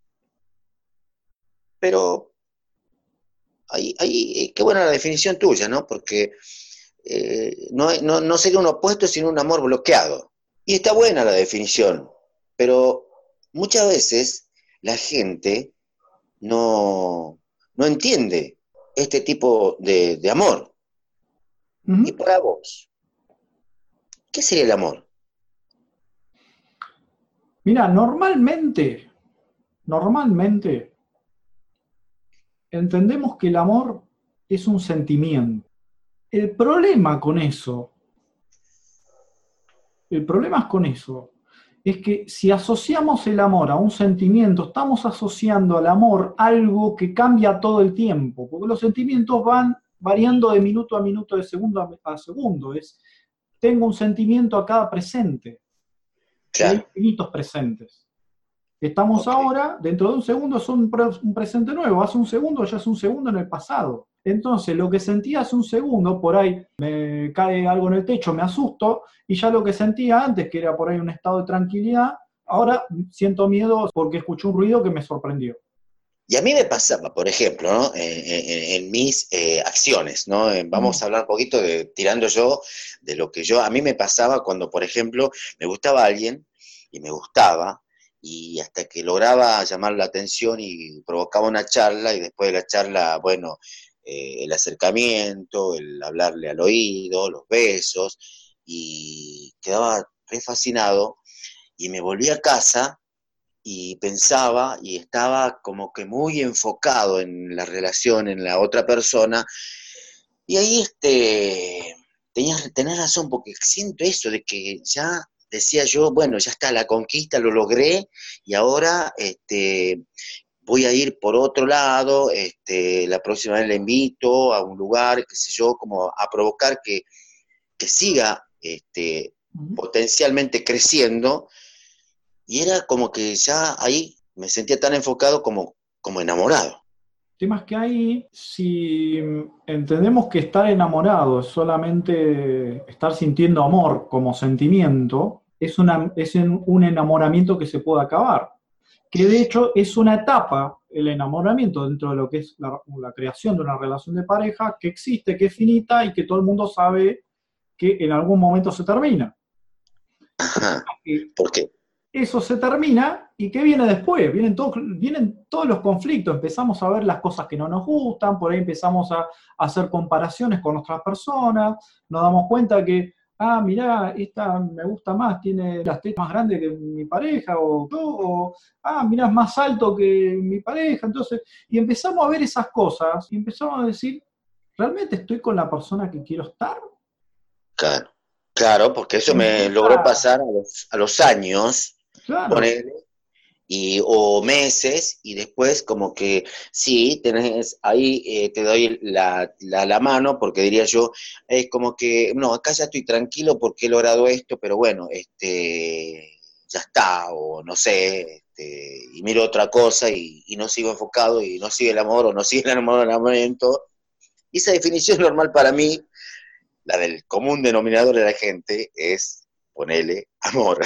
Pero ahí, ahí, eh, qué buena la definición tuya, ¿no? Porque eh, no, no, no sería un opuesto, sino un amor bloqueado. Y está buena la definición, pero muchas veces la gente no, no entiende este tipo de, de amor. Uh-huh. Y para vos, ¿qué sería el amor? Mira, normalmente, normalmente, entendemos que el amor es un sentimiento. El problema con eso, el problema es con eso, es que si asociamos el amor a un sentimiento, estamos asociando al amor algo que cambia todo el tiempo, porque los sentimientos van variando de minuto a minuto, de segundo a, a segundo. Es, tengo un sentimiento a cada presente. Claro. Y hay infinitos presentes. Estamos okay. ahora, dentro de un segundo es un, pre un presente nuevo, hace un segundo ya es un segundo en el pasado. Entonces, lo que sentía hace un segundo, por ahí me cae algo en el techo, me asusto, y ya lo que sentía antes, que era por ahí un estado de tranquilidad, ahora siento miedo porque escuché un ruido que me sorprendió. Y a mí me pasaba, por ejemplo, ¿no? en, en, en mis eh, acciones, ¿no? Vamos a hablar un poquito de, tirando yo, de lo que yo, a mí me pasaba cuando, por ejemplo, me gustaba alguien, y me gustaba, y hasta que lograba llamar la atención y provocaba una charla, y después de la charla, bueno, eh, el acercamiento, el hablarle al oído, los besos, y quedaba re fascinado, y me volví a casa, y pensaba, y estaba como que muy enfocado en la relación, en la otra persona, y ahí este, tenías, tenés razón, porque siento eso de que ya... decía yo, bueno, ya está, la conquista, lo logré, y ahora este, voy a ir por otro lado, este, la próxima vez le invito a un lugar, qué sé yo, como a provocar que, que siga este, uh-huh. potencialmente creciendo, y era como que ya ahí me sentía tan enfocado como, como enamorado. El tema es que ahí, si entendemos que estar enamorado es solamente estar sintiendo amor como sentimiento, es, una, es un enamoramiento que se puede acabar. Que de hecho es una etapa, el enamoramiento, dentro de lo que es la, la creación de una relación de pareja, que existe, que es finita y que todo el mundo sabe que en algún momento se termina. Ajá. ¿Por qué? Eso se termina, ¿y qué viene después? Vienen, todo, vienen todos los conflictos, empezamos a ver las cosas que no nos gustan, por ahí empezamos a, a hacer comparaciones con otras personas, nos damos cuenta que, ah, mirá, esta me gusta más, tiene las tetas más grandes que mi pareja, o yo, o, ah, mirá, es más alto que mi pareja, entonces, y empezamos a ver esas cosas, y empezamos a decir, ¿realmente estoy con la persona que quiero estar? Claro, claro, porque eso me logró pasar a los, a los años. Claro. Ponele, y, o meses, y después como que sí, tenés, ahí eh, te doy la, la, la mano, porque diría yo, es como que, no, acá ya estoy tranquilo porque he logrado esto, pero bueno, este, ya está, o no sé, este, y miro otra cosa y, y no sigo enfocado, y no sigue el amor, o no sigue el enamoramiento. Y esa definición normal para mí, la del común denominador de la gente, es ponerle amor.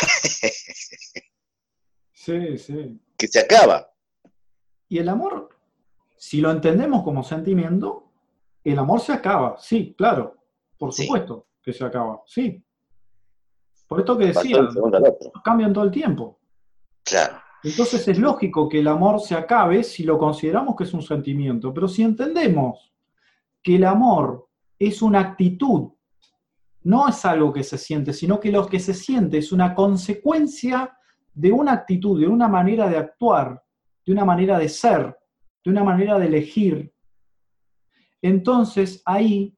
Sí, sí. Que se acaba. Y el amor, si lo entendemos como sentimiento, el amor se acaba, sí, claro, por Sí. supuesto que se acaba, sí. Por esto que Pasó decía, de un segundo al otro. cambian todo el tiempo. Claro. Entonces es lógico que el amor se acabe si lo consideramos que es un sentimiento, pero si entendemos que el amor es una actitud, no es algo que se siente, sino que lo que se siente es una consecuencia de una actitud, de una manera de actuar, de una manera de ser, de una manera de elegir. Entonces ahí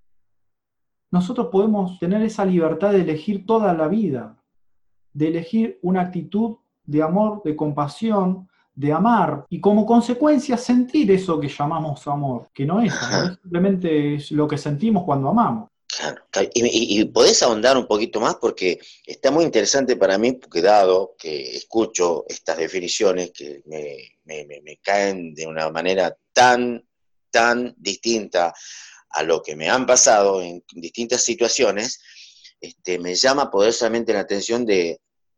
nosotros podemos tener esa libertad de elegir toda la vida, de elegir una actitud de amor, de compasión, de amar, y como consecuencia sentir eso que llamamos amor, que no es amor, es simplemente es lo que sentimos cuando amamos. Claro. Y, y, y podés ahondar un poquito más, porque está muy interesante para mí, porque dado que escucho estas definiciones que me, me, me, me caen de una manera tan, tan distinta a lo que me han pasado en distintas situaciones, este, me llama poderosamente la atención de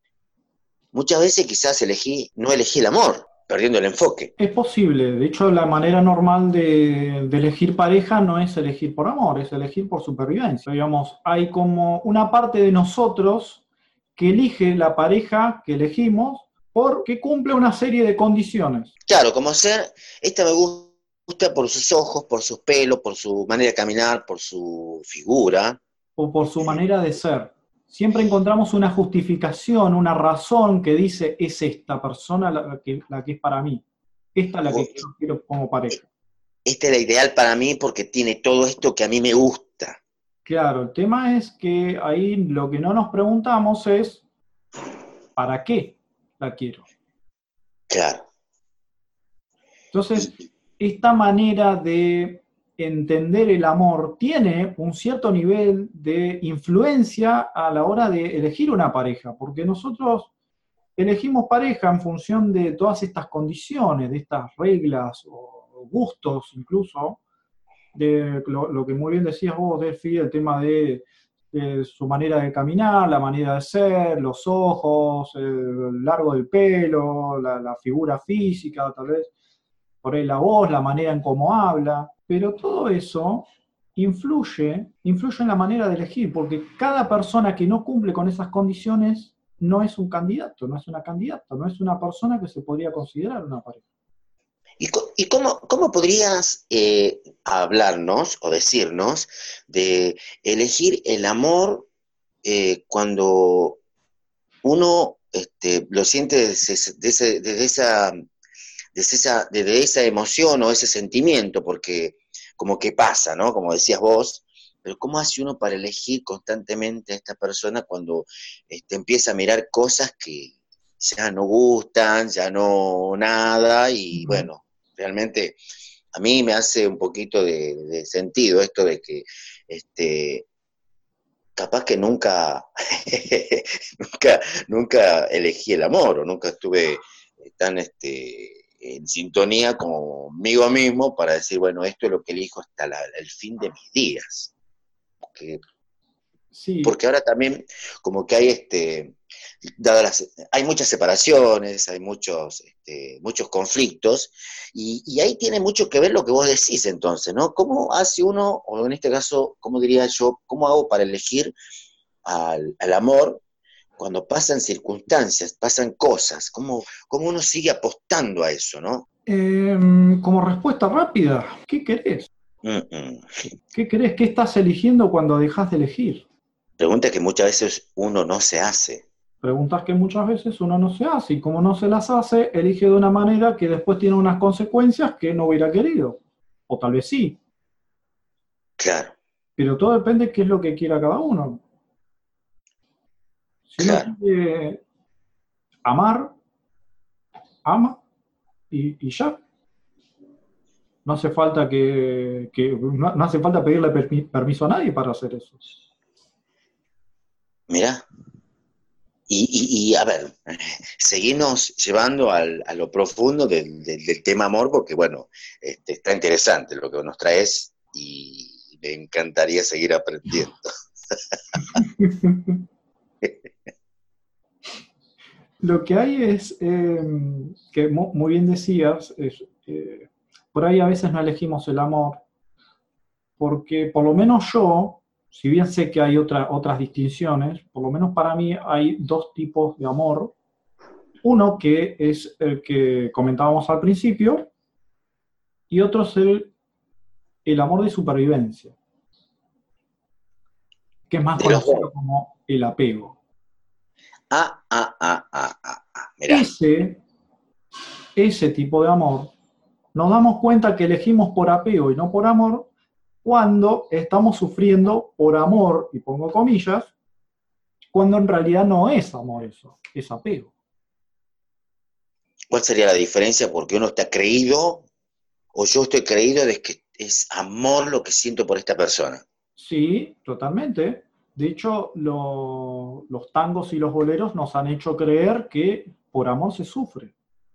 muchas veces quizás elegí, no elegí el amor, perdiendo el enfoque. Es posible, de hecho la manera normal de, de elegir pareja no es elegir por amor, es elegir por supervivencia. Digamos, hay como una parte de nosotros que elige la pareja que elegimos porque cumple una serie de condiciones. Claro, como ser, esta me gusta por sus ojos, por sus pelos, por su manera de caminar, por su figura. O por su manera de ser. Siempre encontramos una justificación, una razón que dice, es esta persona la que, la que es para mí. Esta es la que yo quiero como pareja. Esta es la ideal para mí porque tiene todo esto que a mí me gusta. Claro, el tema es que ahí lo que no nos preguntamos es, ¿para qué la quiero? Claro. Entonces, esta manera de entender el amor tiene un cierto nivel de influencia a la hora de elegir una pareja, porque nosotros elegimos pareja en función de todas estas condiciones, de estas reglas o gustos incluso, de lo, lo que muy bien decías vos, Delphi, el tema de, de su manera de caminar, la manera de ser, los ojos, el largo del pelo, la, la figura física, tal vez por ahí la voz, la manera en cómo habla, pero todo eso influye, influye en la manera de elegir, porque cada persona que no cumple con esas condiciones no es un candidato, no es una candidata, no es una persona que se podría considerar una pareja. ¿Y, y cómo, cómo podrías eh, hablarnos o decirnos de elegir el amor eh, cuando uno este, lo siente desde, desde, desde esa... Desde esa, desde esa emoción o ese sentimiento, porque como que pasa, ¿no? Como decías vos, pero ¿cómo hace uno para elegir constantemente a esta persona cuando este, empieza a mirar cosas que ya no gustan, ya no nada, y uh-huh. Bueno, realmente a mí me hace un poquito de, de sentido esto de que este, capaz que nunca, nunca, nunca elegí el amor, o nunca estuve tan... este en sintonía conmigo mismo para decir, bueno, esto es lo que elijo hasta la, el fin de mis días. Porque, sí. Porque ahora también como que hay este, dadas las, hay muchas separaciones, hay muchos, este, muchos conflictos, y, y ahí tiene mucho que ver lo que vos decís entonces, ¿no? ¿Cómo hace uno, o en este caso, cómo diría yo, cómo hago para elegir al, al amor cuando pasan circunstancias, pasan cosas? ¿Cómo, cómo uno sigue apostando a eso, no? Eh, como respuesta rápida, ¿qué querés? Mm-mm. ¿Qué querés? ¿Qué estás eligiendo cuando dejas de elegir? Preguntas que muchas veces uno no se hace. Preguntas que muchas veces uno no se hace, y como no se las hace, elige de una manera que después tiene unas consecuencias que no hubiera querido. O tal vez sí. Claro. Pero todo depende de qué es lo que quiera cada uno. Si claro. uno quiere amar, ama y, y ya. No hace falta que, que no, no hace falta pedirle permi- permiso a nadie para hacer eso. Mirá. Y, y, y, a ver, seguimos llevando al, a lo profundo del, del, del tema amor, porque bueno, este, está interesante lo que nos traes y me encantaría seguir aprendiendo. Lo que hay es, eh, que mu- muy bien decías, es, eh, por ahí a veces no elegimos el amor, porque por lo menos yo, si bien sé que hay otra, otras distinciones, por lo menos para mí hay dos tipos de amor. Uno que es el que comentábamos al principio, y otro es el, el amor de supervivencia, que es más conocido como el apego. Ah, ah, ah, ah, ah, ah. Mirá. Ese, ese tipo de amor, nos damos cuenta que elegimos por apego y no por amor, cuando estamos sufriendo por amor, y pongo comillas, cuando en realidad no es amor eso, es apego. ¿Cuál sería la diferencia? Porque uno está creído, o yo estoy creído de que es amor lo que siento por esta persona. Sí, totalmente. De hecho, lo, los tangos y los boleros nos han hecho creer que por amor se sufre.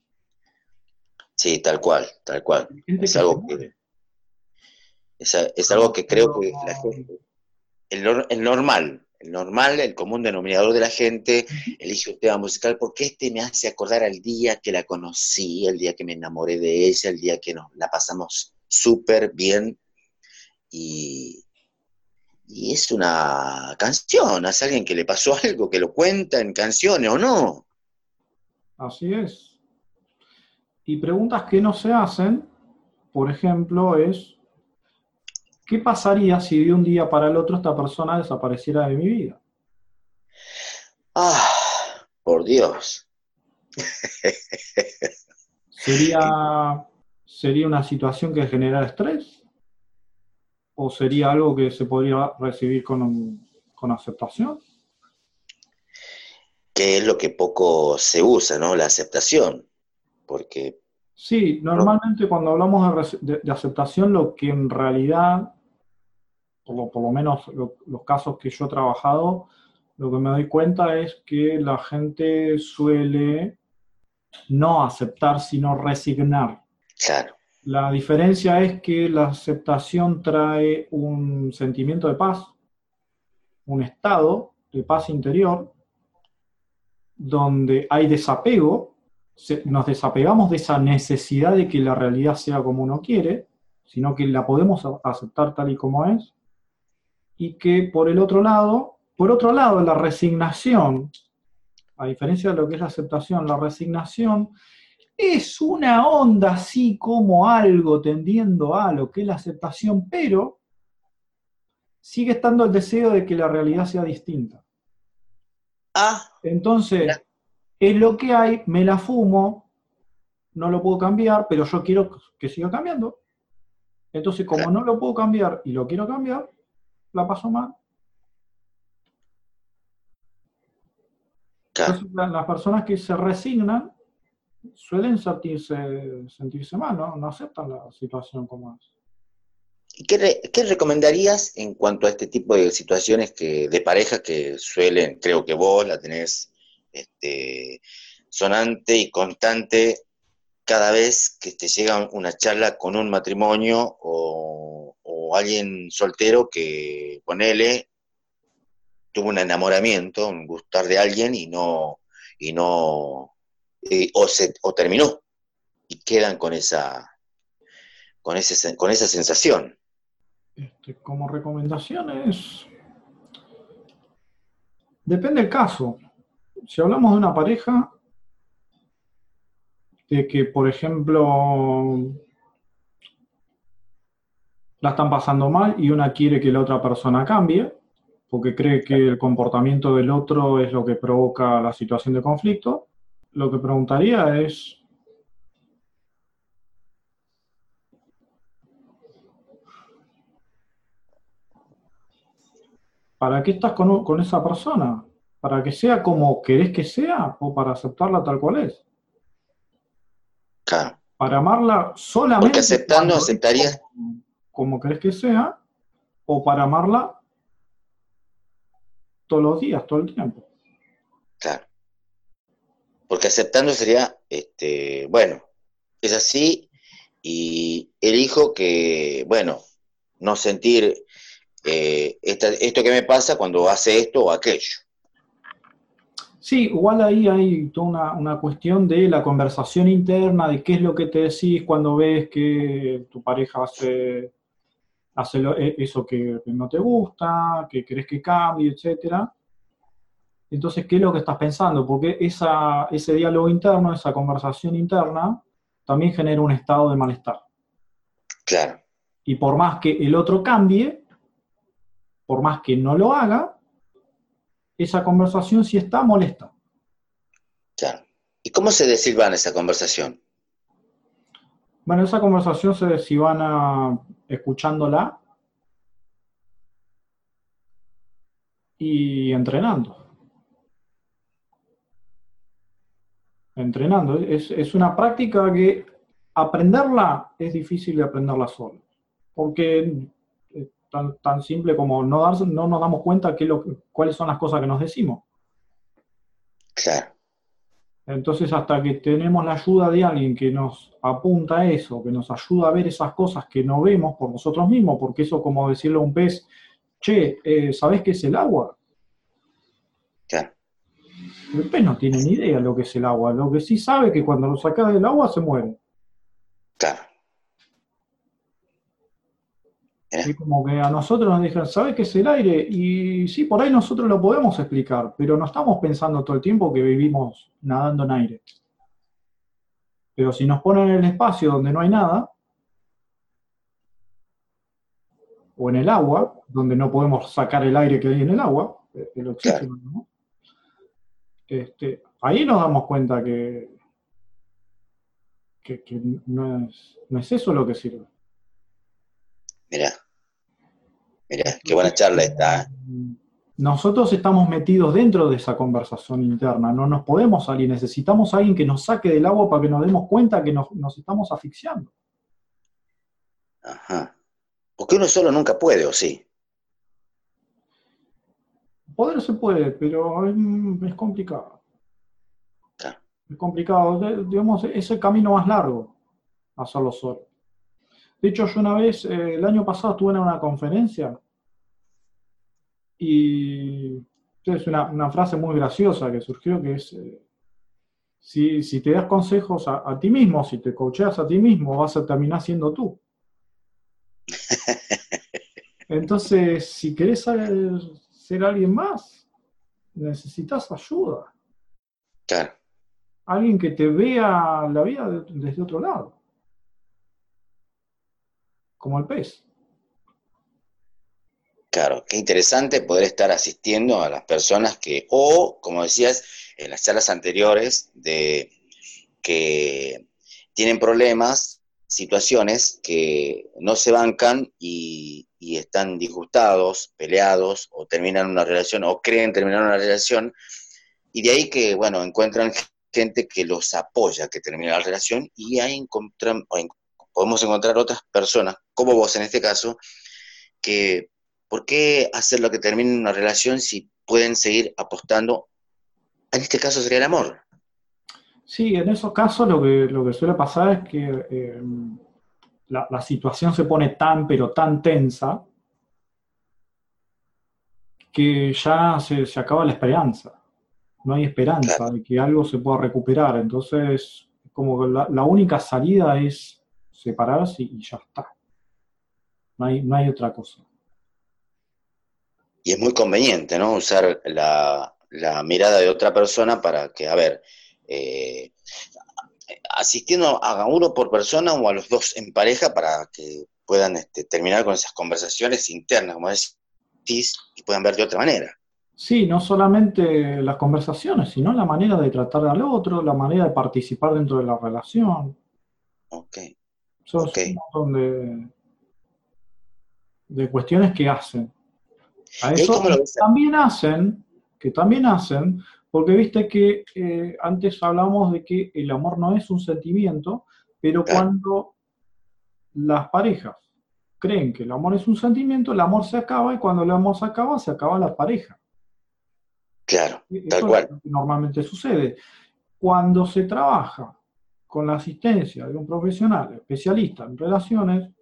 Sí, tal cual, tal cual. Gente Es que algo se que, es, es algo que creo que la gente, el, nor- el normal, el normal, el común denominador de la gente, elige un tema musical porque este me hace acordar al día que la conocí, el día que me enamoré de ella, el día que nos la pasamos súper bien. Y, y es una canción, es alguien que le pasó algo, que lo cuenta en canciones o no. Así es. Y preguntas que no se hacen, por ejemplo, es ¿qué pasaría si de un día para el otro esta persona desapareciera de mi vida? Ah, por Dios. ¿Sería, sería una situación que generara estrés? ¿O sería algo que se podría recibir con, con aceptación? Que es lo que poco se usa, ¿no? La aceptación. Porque Sí, normalmente cuando hablamos de, rece- de- de aceptación, lo que en realidad, por lo, por lo menos lo- los casos que yo he trabajado, lo que me doy cuenta es que la gente suele no aceptar, sino resignar. Claro. La diferencia es que la aceptación trae un sentimiento de paz, un estado de paz interior, donde hay desapego, se- nos desapegamos de esa necesidad de que la realidad sea como uno quiere, sino que la podemos a- aceptar tal y como es, y que por el otro lado, por otro lado, la resignación, a diferencia de lo que es la aceptación, la resignación es una onda así como algo tendiendo a lo que es la aceptación, pero sigue estando el deseo de que la realidad sea distinta. Ah. Entonces, es lo que hay, me la fumo, no lo puedo cambiar, pero yo quiero que siga cambiando. Entonces, como no lo puedo cambiar y lo quiero cambiar, la paso mal. Entonces, la- las personas que se resignan suelen sentirse, sentirse mal, ¿no? No aceptan la situación como es. ¿Y qué, re- qué recomendarías en cuanto a este tipo de situaciones que, de pareja que suelen, creo que vos la tenés este, sonante y constante cada vez que te llega una charla con un matrimonio o, o alguien soltero que, ponele, tuvo un enamoramiento, un gustar de alguien y no, y no, eh, o, se, o terminó y quedan con esa, con ese, con esa sensación? Este, como recomendaciones, depende del caso. Si hablamos de una pareja, de que, por ejemplo, la están pasando mal y una quiere que la otra persona cambie, porque cree que el comportamiento del otro es lo que provoca la situación de conflicto, lo que preguntaría es, ¿para qué estás con, con esa persona? ¿Para que sea como querés que sea o para aceptarla tal cual es? Claro. Para amarla solamente Porque aceptando, cuando es aceptarías. como, como querés que sea, o para amarla todos los días, todo el tiempo. Claro. Porque aceptando sería, este, bueno, es así y elijo que, bueno, no sentir eh, esta, esto que me pasa cuando hace esto o aquello. Sí, igual ahí hay toda una, una cuestión de la conversación interna, de qué es lo que te decís cuando ves que tu pareja hace, hace lo- e- eso que no te gusta, que querés que cambie, etcétera. Entonces, ¿qué es lo que estás pensando? Porque esa, ese diálogo interno, esa conversación interna, también genera un estado de malestar. Claro. Y por más que el otro cambie, por más que no lo haga, esa conversación sí está molesta. Claro. ¿Y cómo se desilvana esa conversación? Bueno, esa conversación se desivana escuchándola y entrenando. Entrenando. Es, es una práctica que aprenderla es difícil de aprenderla solo. Porque es tan, tan simple como no, darse, no nos damos cuenta qué es lo, cuáles son las cosas que nos decimos. Claro. Entonces, hasta que tenemos la ayuda de alguien que nos apunta a eso, que nos ayuda a ver esas cosas que no vemos por nosotros mismos, porque eso como decirle a un pez, che, eh, ¿sabés qué es el agua? Claro. El pez no tiene ni idea lo que es el agua, lo que sí sabe es que cuando lo sacas del agua se muere. Claro. Es como que a nosotros nos dijeron, ¿sabes qué es el aire? Y sí, por ahí nosotros lo podemos explicar, pero no estamos pensando todo el tiempo que vivimos nadando en aire. Pero si nos ponen en el espacio donde no hay nada, o en el agua, donde no podemos sacar el aire que hay en el agua, el oxígeno, ¿no? Este, ahí nos damos cuenta que, que, que no, es, no es eso lo que sirve. Mirá. Mirá, qué buena charla esta. ¿eh? Nosotros estamos metidos dentro de esa conversación interna, no nos podemos salir, necesitamos a alguien que nos saque del agua para que nos demos cuenta que nos, nos estamos asfixiando. Ajá. Porque uno solo nunca puede, ¿o sí? Poder se puede, pero es, es complicado. Claro. Es complicado, de- digamos, es el camino más largo, hacerlo solo. De hecho, yo una vez, eh, el año pasado estuve en una conferencia y es una, una frase muy graciosa que surgió que es, eh, si, si te das consejos a, a ti mismo, si te coacheas a ti mismo, vas a terminar siendo tú. Entonces, si querés ser, ser alguien más, necesitas ayuda. Claro. Alguien que te vea la vida de- desde otro lado. Como el pez. Claro, qué interesante poder estar asistiendo a las personas que, o, como decías en las charlas anteriores, de que tienen problemas, situaciones que no se bancan y, y están disgustados, peleados, o terminan una relación, o creen terminar una relación, y de ahí que, bueno, encuentran gente que los apoya que termine la relación, y ahí encontram- o en- podemos encontrar otras personas, como vos en este caso, que ¿por qué hacer lo que termine una relación si pueden seguir apostando? En este caso sería el amor. Sí, en esos casos lo que, lo que suele pasar es que eh, la, la situación se pone tan, pero tan tensa, que ya se, se acaba la esperanza. No hay esperanza de que algo se pueda recuperar. Entonces, como que la, la única salida es separarse y ya está. No hay, no hay otra cosa. Y es muy conveniente, ¿no? Usar la, la mirada de otra persona para que, a ver, eh, asistiendo a uno por persona o a los dos en pareja para que puedan este, terminar con esas conversaciones internas, como decís, y puedan ver de otra manera. Sí, no solamente las conversaciones, sino la manera de tratar al otro, la manera de participar dentro de la relación. Ok. Son okay. un montón de, de cuestiones que hacen. A ¿Y ahí eso cómo lo ves? también hacen, que también hacen, Porque viste que eh, antes hablábamos de que el amor no es un sentimiento, pero cuando las parejas creen que el amor es un sentimiento, el amor se acaba, y cuando el amor se acaba, se acaba la pareja. Claro, Eso tal cual. es lo que normalmente sucede. Cuando se trabaja con la asistencia de un profesional especialista en relaciones,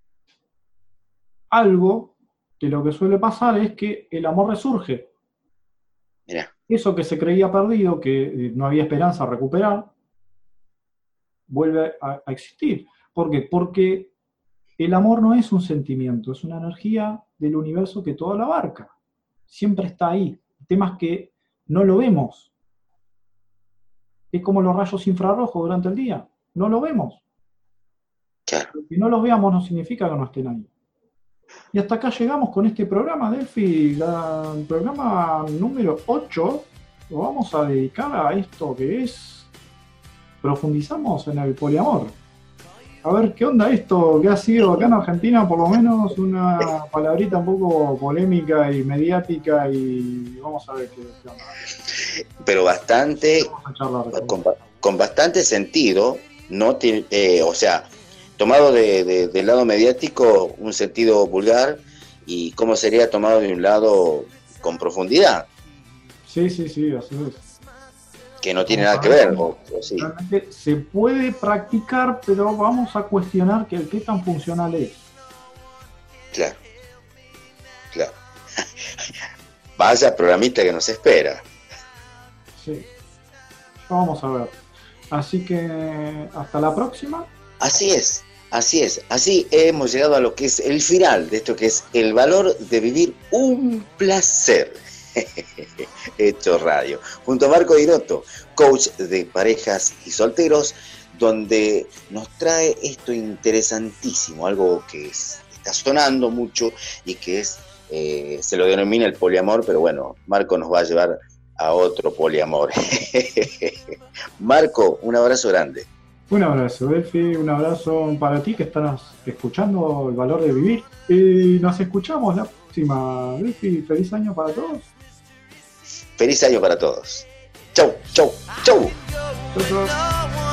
algo que lo que suele pasar es que el amor resurge. Mirá. Eso que se creía perdido, que no había esperanza de recuperar, vuelve a, a existir. ¿Por qué? Porque el amor no es un sentimiento, es una energía del universo que todo lo abarca. Siempre está ahí. El tema es que no lo vemos. Es como los rayos infrarrojos durante el día. No lo vemos. Claro. Que no los veamos no significa que no estén ahí. Y hasta acá llegamos con este programa, Delphi, la, el programa número ocho. Lo vamos a dedicar a esto que es... Profundizamos en el poliamor. A ver, ¿qué onda esto que ha sido acá en Argentina? Por lo menos una palabrita un poco polémica y mediática, y vamos a ver qué, qué onda. Pero bastante, con, con bastante sentido, no te, eh, o sea, tomado de, de, del lado mediático un sentido vulgar, y cómo sería tomado de un lado con profundidad. Sí, sí, sí, así es. Que no tiene nada que ver. O, o sí. Realmente se puede practicar, pero vamos a cuestionar que qué tan funcional es. Claro, claro. Vaya programita que nos espera. Sí, vamos a ver. Así que hasta la próxima. Así es, así es. Así hemos llegado a lo que es el final de esto, que es el valor de vivir un placer. Hecho radio, junto a Marco Dinotto, coach de parejas y solteros, donde nos trae esto interesantísimo, algo que es, está sonando mucho y que es, eh, se lo denomina el poliamor, pero bueno, Marco nos va a llevar a otro poliamor. Marco, un abrazo grande. Un abrazo, Delphi, un abrazo para ti que estás escuchando El Valor de Vivir, y nos escuchamos la próxima. Delphi, feliz año para todos. Feliz año para todos. Chau, chau, chau. Chau, chau.